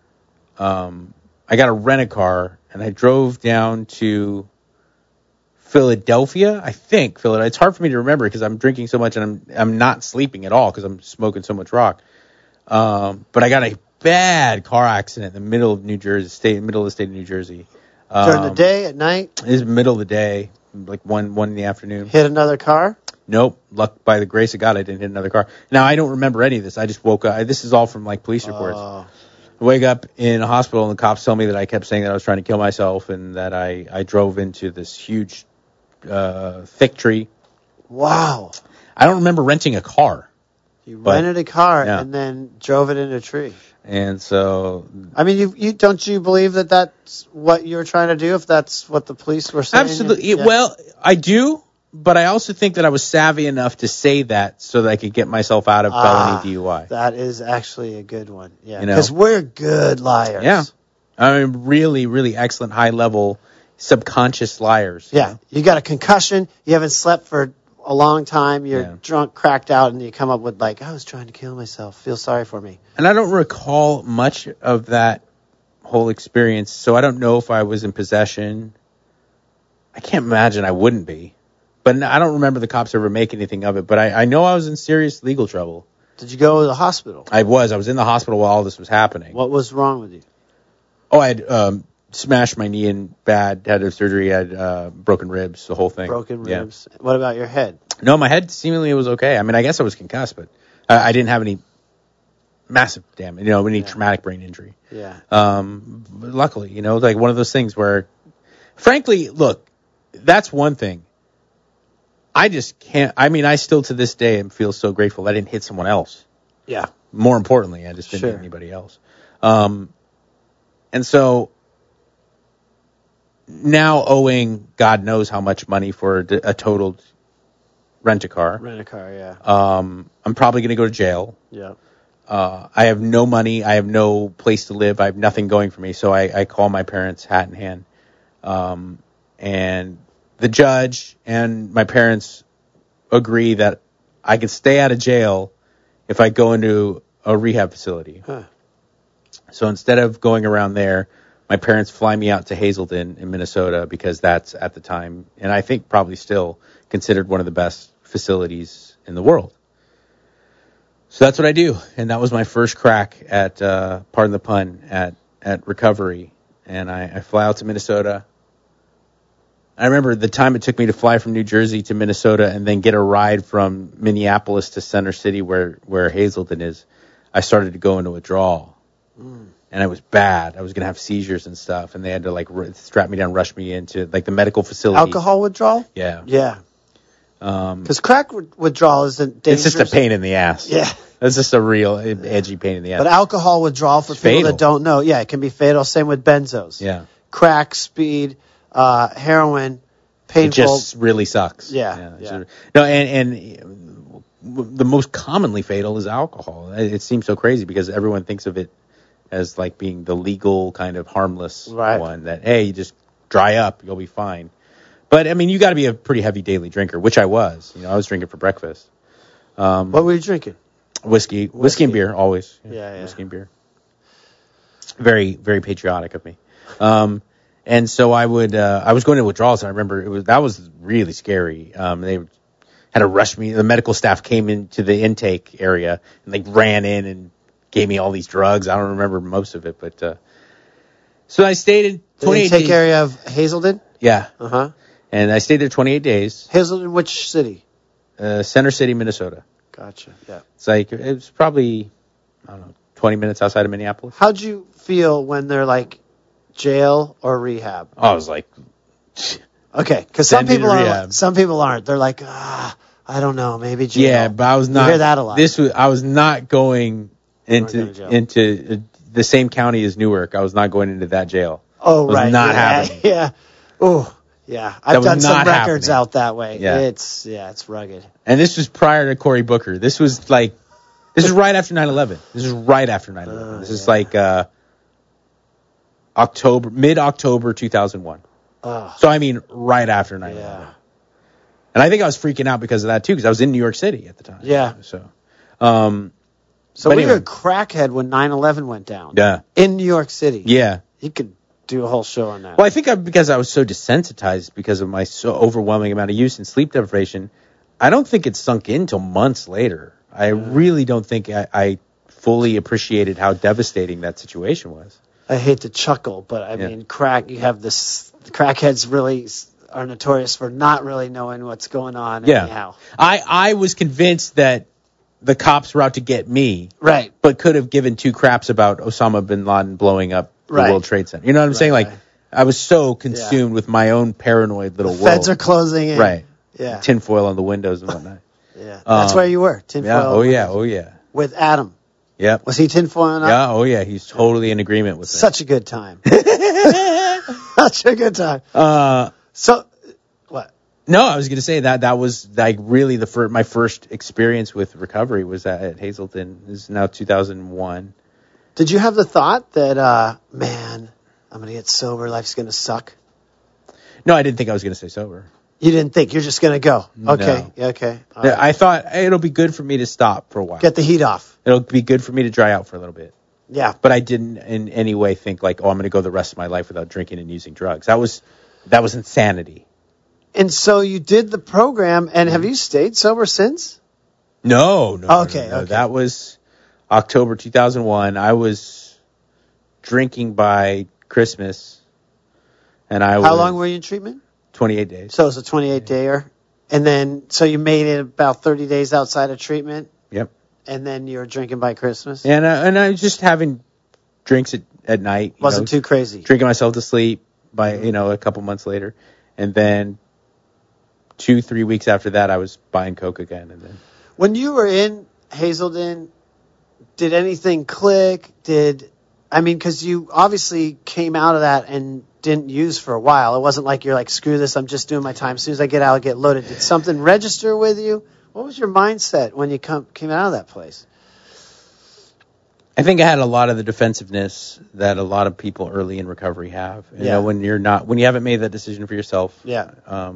I got a rent-a-car, and I drove down to Philadelphia, I think. Philadelphia. It's hard for me to remember because I'm drinking so much and I'm not sleeping at all because I'm smoking so much rock. But I got a bad car accident in the middle of New Jersey, middle of the state of New Jersey. During the day, at night? It was middle of the day. like 1 in the afternoon. Hit another car? Nope. By the grace of God, I didn't hit another car. Now, I don't remember any of this. I just woke up. This is all from like police reports. Oh. I wake up in a hospital and the cops tell me that I kept saying that I was trying to kill myself and that I drove into this huge thick tree. Wow. I don't remember renting a car. You rented a car yeah. and then drove it into a tree. And so, I mean, you don't you believe that that's what you were trying to do? If that's what the police were saying? absolutely. Yeah. Well, I do, but I also think that I was savvy enough to say that so that I could get myself out of felony DUI. That is actually a good one. Yeah, You know? because we're good liars. Yeah, I mean, really, really excellent, high level, subconscious liars. Yeah, you got a concussion. You haven't slept for a long time. You're drunk, cracked out, and you come up with like, I was trying to kill myself. Feel sorry for me. And I don't recall much of that whole experience, so I don't know if I was in possession. I can't imagine I wouldn't be. But I don't remember the cops ever making anything of it. But I know I was in serious legal trouble. Did you go to the hospital? I was in the hospital while all this was happening. What was wrong with you? Oh, I had smashed my knee in bad, had a surgery, had broken ribs, the whole thing. Broken ribs. Yeah. What about your head? No, my head seemingly was okay. I mean, I guess I was concussed, but I didn't have any massive damage, any traumatic brain injury. Yeah. But luckily, like one of those things where, frankly, look, that's one thing. I just can't. I mean, I still to this day feel so grateful that I didn't hit someone else. Yeah. More importantly, I just didn't hit anybody else. And so now owing God knows how much money for a totaled rent-a-car. Rent-a-car, yeah. I'm probably going to go to jail. Yeah. I have no money. I have no place to live. I have nothing going for me. So I call my parents hat in hand. And the judge and my parents agree that I can stay out of jail if I go into a rehab facility. Huh. So instead of going around there, my parents fly me out to Hazelden in Minnesota because that's at the time, and I think probably still, considered one of the best facilities in the world. So that's what I do, and that was my first crack at, pardon the pun, at recovery. And I fly out to Minnesota. I remember the time it took me to fly from New Jersey to Minnesota and then get a ride from Minneapolis to Center City where Hazelden is. I started to go into withdrawal. And it was bad. I was going to have seizures and stuff, and they had to strap me down, rush me into the medical facility. Alcohol withdrawal? Yeah. Yeah. Because crack withdrawal isn't dangerous. It's just a pain in the ass. Yeah. It's just a real edgy pain in the ass. But alcohol withdrawal, for people that don't know, it can be fatal. Same with benzos. Yeah. Crack, speed, heroin, painful. It just really sucks. Yeah. No, and the most commonly fatal is alcohol. It seems so crazy because everyone thinks of it as being the legal kind of harmless one that, hey, you just dry up, you'll be fine. But, I mean, you got to be a pretty heavy daily drinker, which I was. I was drinking for breakfast. What were you drinking? Whiskey and beer, always. Yeah. Whiskey and beer. Very, very patriotic of me. And so I was going to withdrawals, and I remember that was really scary. They had to rush me. The medical staff came into the intake area, and they ran in and gave me all these drugs. I don't remember most of it, but so I stayed in 28 days. The intake area of Hazelden? Yeah. Uh-huh. And I stayed there 28 days. Hazelden, which city? Center City, Minnesota. Gotcha, yeah. It was probably, 20 minutes outside of Minneapolis. How'd you feel when they're like jail or rehab? I was like... Okay, because some people aren't. They're like, I don't know, maybe jail. Yeah, but I was not... You hear that a lot. I was not going into the same county as Newark. I was not going into that jail. Oh, right. It was not happening. Yeah. Oh, yeah. I've done some records out that way. Yeah. It's rugged. And this was prior to Cory Booker. This was right after 9/11. This is right after 9/11. This is mid-October 2001. So, I mean, right after 9/11. Yeah. And I think I was freaking out because of that, too, because I was in New York City at the time. Yeah. So we were a crackhead when 9/11 went down. Yeah. In New York City. Yeah. You could do a whole show on that. Well, I think because I was so desensitized because of my so overwhelming amount of use and sleep deprivation, I don't think it sunk in till months later. I really don't think I fully appreciated how devastating that situation was. I hate to chuckle, but I mean, crack, you have this, crackheads really are notorious for not really knowing what's going on Yeah. anyhow. I was convinced that the cops were out to get me, Right. but could have given two craps about Osama bin Laden blowing up the Right. World Trade Center. You know what I'm saying? Like, right. I was so consumed with my own paranoid little The world. feds are closing in. Right. Yeah. Tinfoil on the windows and whatnot. Yeah. That's where you were. Tinfoil. Yeah. Oh, yeah. Oh, yeah. With Adam. Yep. Was he tinfoiling up? Yeah. Oh, yeah. He's totally in agreement with me. Such a good time. Such a good time. So, what? No, I was going to say that was like really my first experience with recovery was at Hazelton. This is now 2001. Did you have the thought that, man, I'm going to get sober, life's going to suck? No, I didn't think I was going to stay sober. You didn't think you're just going to go? Okay. No. Okay. All right. I thought it'll be good for me to stop for a while. Get the heat off. It'll be good for me to dry out for a little bit. Yeah. But I didn't in any way think like, oh, I'm going to go the rest of my life without drinking and using drugs. That was insanity. And so you did the program, and have you stayed sober since? No. Okay. That was October 2001. I was drinking by Christmas, and How long were you in treatment? 28 days. So it was a 28-dayer. And then, so you made it about 30 days outside of treatment, Yep. and then you were drinking by Christmas? And I was just having drinks at night. Wasn't too crazy. Drinking myself to sleep by, a couple months later. And then 2-3 weeks after that, I was buying Coke again. And then When you were in Hazelden, did anything click? Because you obviously came out of that and didn't use for a while. It wasn't like you're like, screw this, I'm just doing my time. As soon as I get out, I'll get loaded. Did something register with you? What was your mindset when you came out of that place? I think I had a lot of the defensiveness that a lot of people early in recovery have. You know, when you haven't made that decision for yourself. Yeah.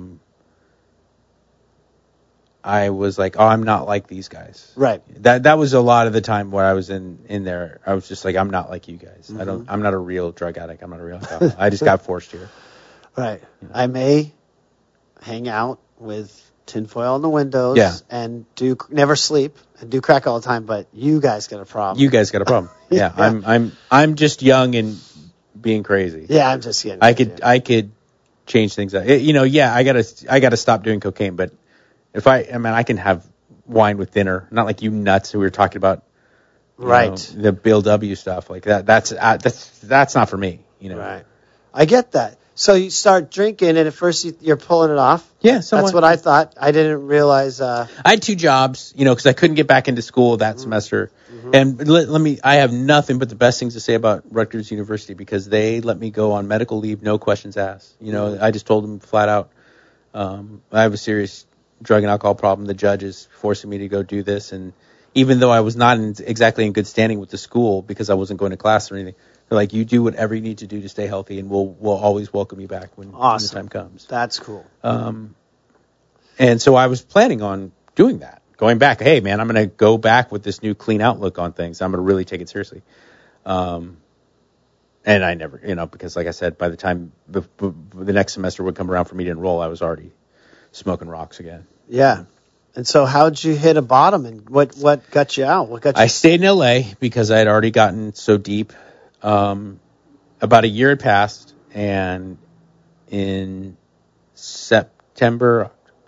I was like, oh, I'm not like these guys. Right. That was a lot of the time where I was in there. I was just like, I'm not like you guys. Mm-hmm. I'm not a real drug addict. I'm not a real alcoholic. I just got forced here. Right. I may hang out with tinfoil on the windows and never sleep and do crack all the time, but you guys got a problem. You guys got a problem. Yeah. I'm just young and being crazy. Yeah, I'm just kidding. I could change things up. I gotta stop doing cocaine, but I can have wine with dinner. Not like you nuts who we were talking about. Right. The Bill W stuff like that. That's not for me. Right. I get that. So you start drinking, and at first you're pulling it off. Yeah, somewhat. That's what I thought. I didn't realize. I had 2 jobs, because I couldn't get back into school that semester. Mm-hmm. And I have nothing but the best things to say about Rutgers University because they let me go on medical leave, no questions asked. I just told them flat out, I have a serious drug and alcohol problem. The judge is forcing me to go do this, and even though I was not exactly in good standing with the school because I wasn't going to class or anything, they're like, you do whatever you need to do to stay healthy, and we'll always welcome you back when the time comes. That's cool. And so I was planning on doing that, going back. Hey, man, I'm going to go back with this new clean outlook on things. I'm going to really take it seriously. And I never, because like I said, by the time the next semester would come around for me to enroll, I was already smoking rocks again. Yeah. And so how'd you hit a bottom, and what got you out? I stayed in L.A. because I had already gotten so deep. About a year had passed, and in September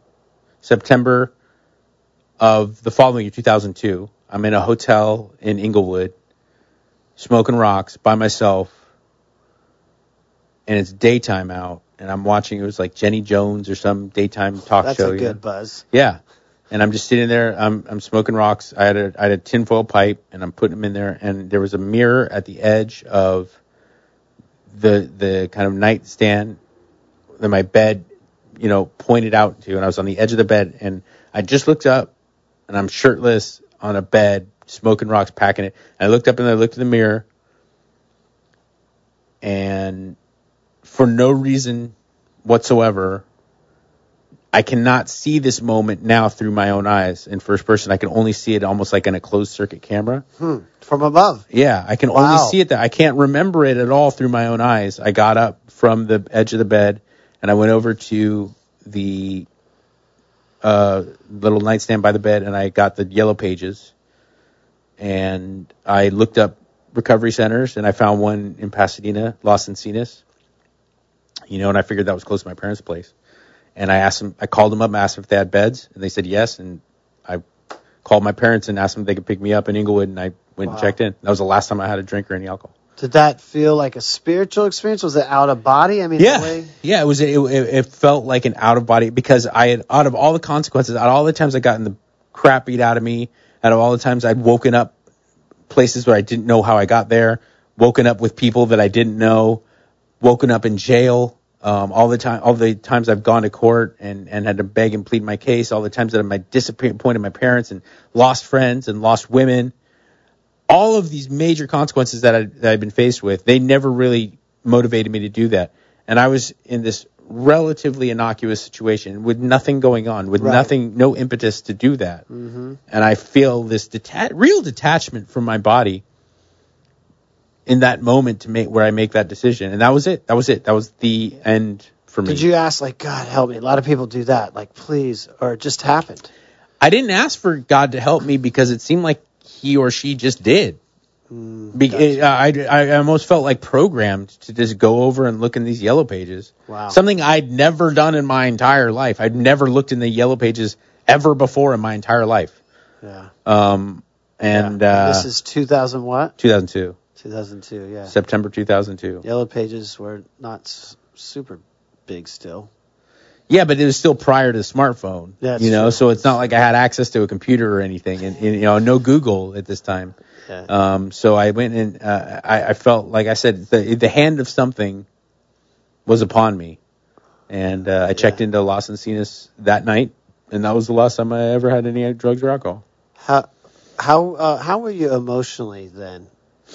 of the following year, 2002, I'm in a hotel in Inglewood, smoking rocks by myself, and it's daytime out, and I'm watching, it was like Jenny Jones or some daytime talk show. That's a good buzz. Yeah. And I'm just sitting there, I'm smoking rocks. I had a tinfoil pipe, and I'm putting them in there, and there was a mirror at the edge of the kind of nightstand that my bed, pointed out to, and I was on the edge of the bed, and I just looked up, and I'm shirtless on a bed, smoking rocks, packing it. And I looked up and I looked in the mirror, and for no reason whatsoever, I cannot see this moment now through my own eyes in first person. I can only see it almost like in a closed circuit camera. From above. Yeah, I can only see it there. I can't remember it at all through my own eyes. I got up from the edge of the bed, and I went over to the little nightstand by the bed, and I got the yellow pages, and I looked up recovery centers, and I found one in Pasadena, Los Encinas, and I figured that was close to my parents' place. And I called them up and asked them if they had beds, and they said yes. And I called my parents and asked them if they could pick me up in Inglewood, and I went and checked in. That was the last time I had a drink or any alcohol. Did that feel like a spiritual experience? Was it out of body? I mean, yeah, it was. It felt like an out of body, because I had, out of all the consequences, out of all the times I gotten the crap beat out of me, out of all the times I'd woken up places where I didn't know how I got there, woken up with people that I didn't know, woken up in jail, all the times I've gone to court and had to beg and plead my case, all the times that I disappointed my parents and lost friends and lost women. All of these major consequences that I've been faced with, they never really motivated me to do that. And I was in this relatively innocuous situation with nothing going on, with no impetus to do that. Mm-hmm. And I feel this real detachment from my body in that moment where I make that decision. And that was it. That was the end for me. Did you ask, like, God help me? A lot of people do that, like, please, or it just happened? I didn't ask for God to help me because it seemed like he or she just did. Gotcha. I almost felt like programmed to just go over and look in these yellow pages. Wow. Something I'd never done in my entire life. I'd never looked in the yellow pages ever before in my entire life. Yeah. This is 2000 what? 2002. 2002, yeah. September 2002. Yellow pages were not super big still. Yeah, but it was still prior to the smartphone. That's true. So it's not like I had access to a computer or anything, and no Google at this time. Yeah. So I went and I felt, like I said, the hand of something was upon me, and I checked into Las Encinas that night, and that was the last time I ever had any drugs or alcohol. How were you emotionally then?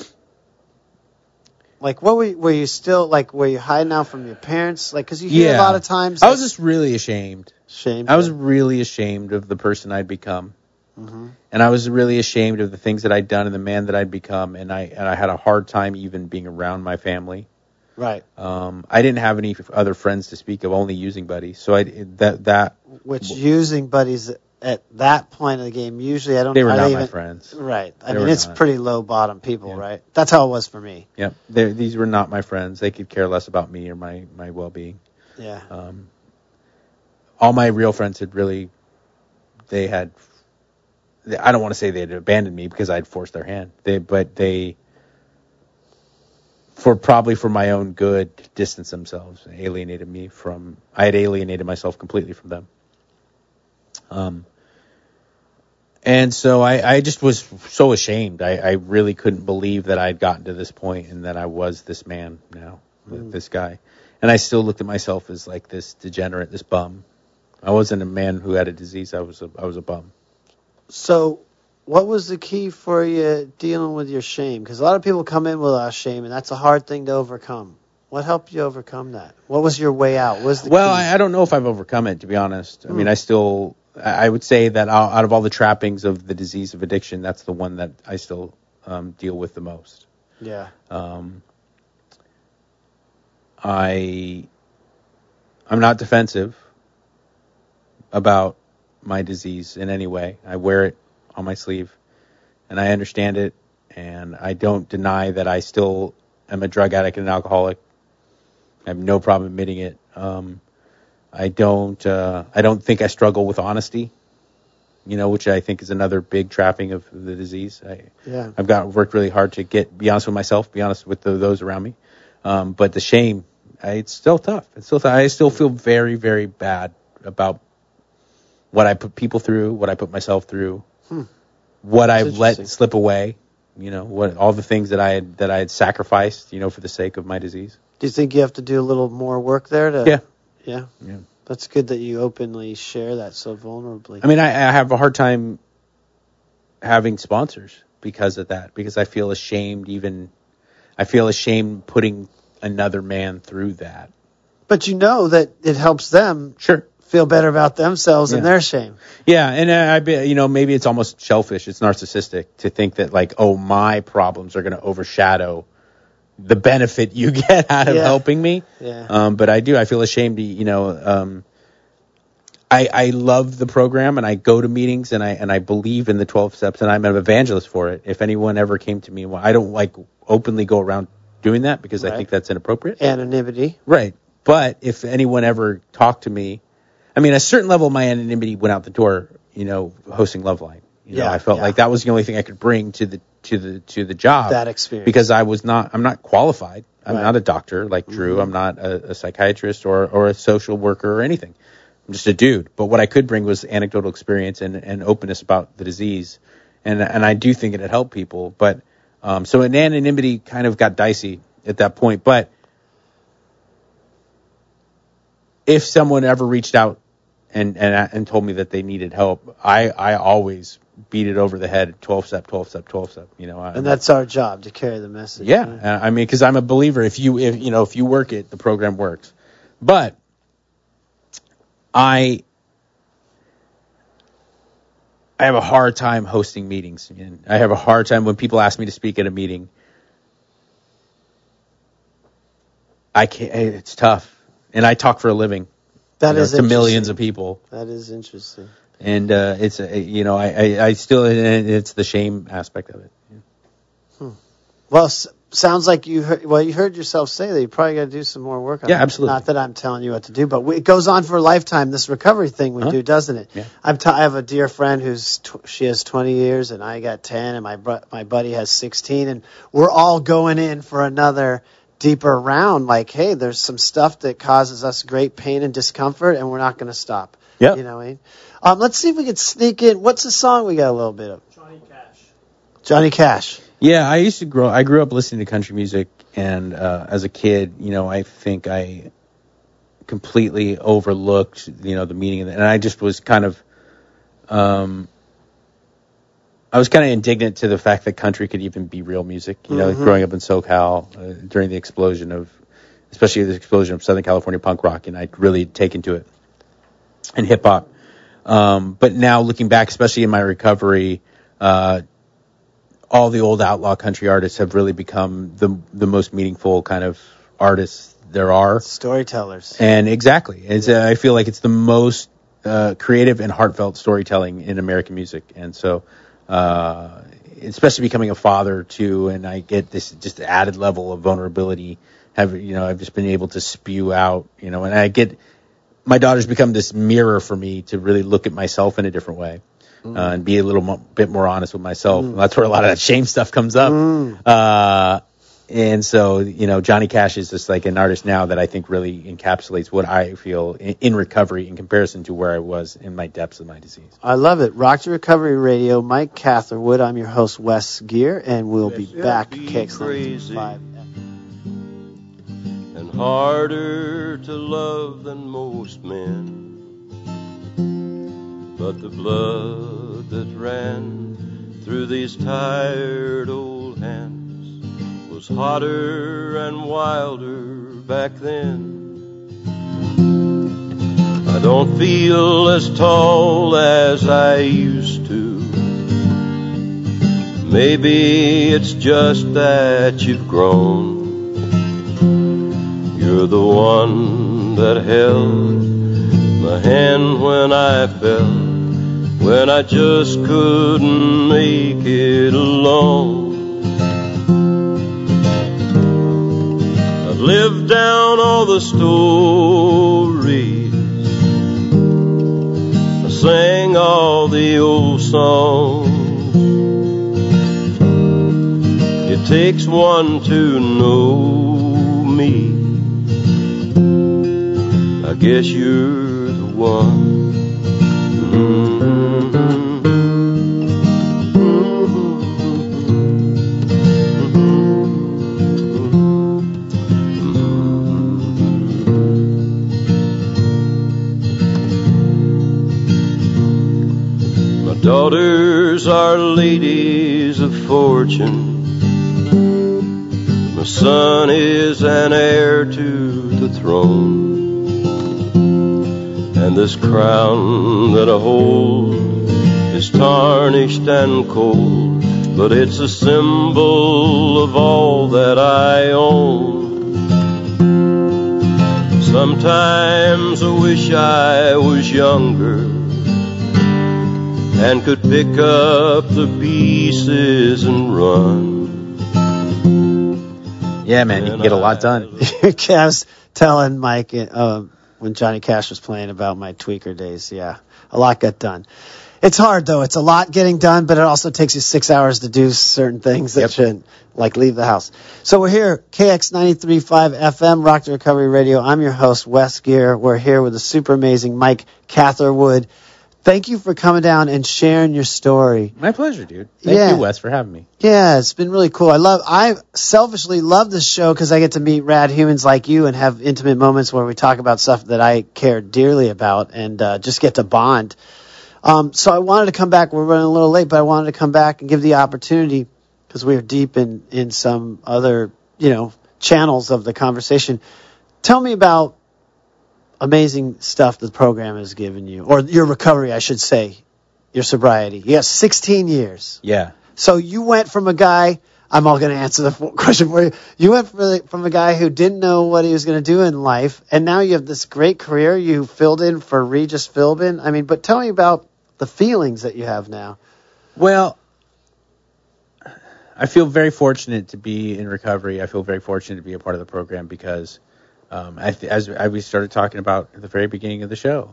Like, what were you still, like, were you hiding out from your parents? Like, because you hear a lot of times. I was just really ashamed. I was really ashamed of the person I'd become. Mm-hmm. And I was really ashamed of the things that I'd done and the man that I'd become. And I had a hard time even being around my family. Right. I didn't have any other friends to speak of, only using buddies. So using buddies at that point of the game, usually they were not my friends. Right. I mean, it's pretty low bottom people, right? That's how it was for me. Yep. These were not my friends. They could care less about me or my well-being. Yeah. All my real friends had really, I don't want to say they had abandoned me because I'd forced their hand. Probably for my own good, distanced themselves, and alienated me from. I had alienated myself completely from them. And so I just was so ashamed. I really couldn't believe that I'd gotten to this point and that I was this man now, this guy. And I still looked at myself as like this degenerate, this bum. I wasn't a man who had a disease. I was a bum. So what was the key for you dealing with your shame? Because a lot of people come in with shame, and that's a hard thing to overcome. What helped you overcome that? What was your way out? What was the key? I don't know if I've overcome it, to be honest. I mean, I would say that out of all the trappings of the disease of addiction, that's the one that I still deal with the most. Yeah. I'm not defensive about my disease in any way. I wear it on my sleeve, and I understand it, and I don't deny that I still am a drug addict and an alcoholic. I have no problem admitting it. I don't think I struggle with honesty, which I think is another big trapping of the disease. I've worked really hard to be honest with myself, be honest with those around me. But the shame, it's still tough. I still feel very, very bad about what I put people through, what I put myself through, what I've let slip away. What all the things that I had sacrificed, for the sake of my disease. Do you think you have to do a little more work there? Yeah. That's good that you openly share that so vulnerably. I mean, I have a hard time having sponsors because of that, because I feel ashamed putting another man through that. But that it helps them feel better about themselves and their shame. Yeah, and maybe it's almost selfish, it's narcissistic to think that my problems are going to overshadow the benefit you get out of helping me. Yeah. But I feel ashamed to, I love the program, and I go to meetings, and I believe in the 12 steps, and I'm an evangelist for it. If anyone ever came to me, I don't openly go around doing that because I think that's inappropriate. Anonymity. Right. But if anyone ever talked to me I mean, a certain level of my anonymity went out the door, hosting Loveline. I felt like that was the only thing I could bring to the job. That experience. Because I'm not qualified. I'm not a doctor like Drew. I'm not a psychiatrist or a social worker or anything. I'm just a dude. But what I could bring was anecdotal experience and openness about the disease. And I do think it had helped people. But so an anonymity kind of got dicey at that point. But if someone ever reached out and told me that they needed help, I always beat it over the head, 12-step, 12-step, 12-step. And that's our job, to carry the message. Yeah, I mean, because I'm a believer. If you work it, the program works. But I have a hard time hosting meetings. And I have a hard time when people ask me to speak at a meeting. I can't. It's tough, and I talk for a living. That is to millions of people. That is interesting. And it's I still, it's the shame aspect of it. Yeah. Well, sounds like you heard yourself say that you probably got to do some more work on it. Yeah, absolutely. Not that I'm telling you what to do, but it goes on for a lifetime. This recovery thing we do, doesn't it? Yeah. I have a dear friend she has 20 years and I got 10, and my buddy has 16, and we're all going in for another deeper round. Like, hey, there's some stuff that causes us great pain and discomfort, and we're not going to stop. Yeah. You know what I mean? Let's see if we can sneak in. What's the song we got a little bit of? Johnny Cash. Yeah, I grew up listening to country music, and as a kid, I think I completely overlooked, the meaning of it. And I just was kind of, I was kind of indignant to the fact that country could even be real music. Growing up in SoCal during the explosion of Southern California punk rock, and I'd really taken to it, and hip hop. But now looking back, especially in my recovery, all the old outlaw country artists have really become the most meaningful kind of artists there are. Storytellers. And exactly. I feel like it's the most creative and heartfelt storytelling in American music. And so, especially becoming a father too, and I get this just added level of vulnerability. I've just been able to spew out, and I get, my daughter's become this mirror for me to really look at myself in a different way, and be a little bit more honest with myself. That's where a lot of that shame stuff comes up. And so, Johnny Cash is just like an artist now that I think really encapsulates what I feel in recovery in comparison to where I was in my depths of my disease. I love it. Rock to Recovery Radio, Mike Catherwood. I'm your host, Wes Geer, and we'll be back. KX95. And harder to love than most men, but the blood that ran through these tired old hands was hotter and wilder back then. I don't feel as tall as I used to. Maybe it's just that you've grown. You're the one that held my hand when I fell, when I just couldn't make it alone. I've lived down all the stories, I sang all the old songs. It takes one to know me. I guess you're the one. My daughters are ladies of fortune. My son is an heir to the throne. And this crown that I hold is tarnished and cold, but it's a symbol of all that I own. Sometimes I wish I was younger and could pick up the pieces and run. Yeah, man, you can get a lot done. I was telling Mike, when Johnny Cash was playing about my tweaker days. Yeah, a lot got done. It's hard, though. It's a lot getting done, but it also takes you 6 hours to do certain things that shouldn't, like leave the house. So we're here, KX 93.5 FM, Rock to Recovery Radio. I'm your host, Wes Geer. We're here with the super amazing Mike Catherwood. Thank you for coming down and sharing your story. My pleasure, dude. Thank you, Wes, for having me. Yeah, it's been really cool. I selfishly love this show because I get to meet rad humans like you and have intimate moments where we talk about stuff that I care dearly about and just get to bond. So I wanted to come back. We're running a little late, but I wanted to come back and give the opportunity because we are deep in some other, channels of the conversation. Tell me about amazing stuff the program has given you, or your recovery, I should say, your sobriety. You got 16 years. Yeah. So you went from a guy, I'm all going to answer the question for you. You went from a guy who didn't know what he was going to do in life, and now you have this great career. You filled in for Regis Philbin. But tell me about the feelings that you have now. Well, I feel very fortunate to be in recovery. I feel very fortunate to be a part of the program because as we started talking about at the very beginning of the show,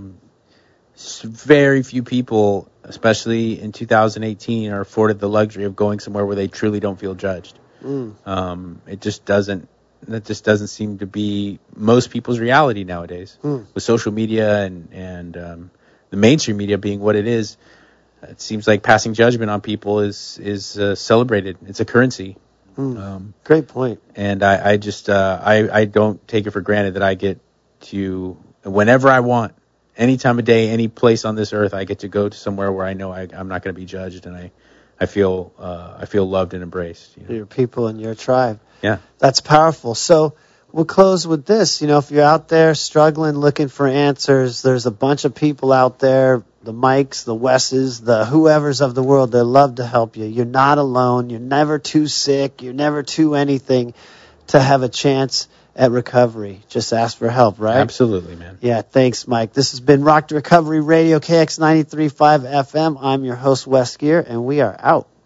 very few people, especially in 2018, are afforded the luxury of going somewhere where they truly don't feel judged. That just doesn't seem to be most people's reality nowadays. With social media and the mainstream media being what it is, it seems like passing judgment on people is celebrated. It's a currency. Great point. And I don't take it for granted that I get to, whenever I want, any time of day, any place on this earth, I get to go to somewhere where I know I'm not going to be judged, and I feel loved and embraced. Your people and your tribe. Yeah. That's powerful. So we'll close with this. If you're out there struggling, looking for answers, there's a bunch of people out there, the Mikes, the Wesses, the whoever's of the world, they love to help you. You're not alone. You're never too sick. You're never too anything to have a chance at recovery. Just ask for help, right? Absolutely, man. Yeah, thanks, Mike. This has been Rock to Recovery Radio, KX 93.5 FM. I'm your host, Wes Geer, and we are out.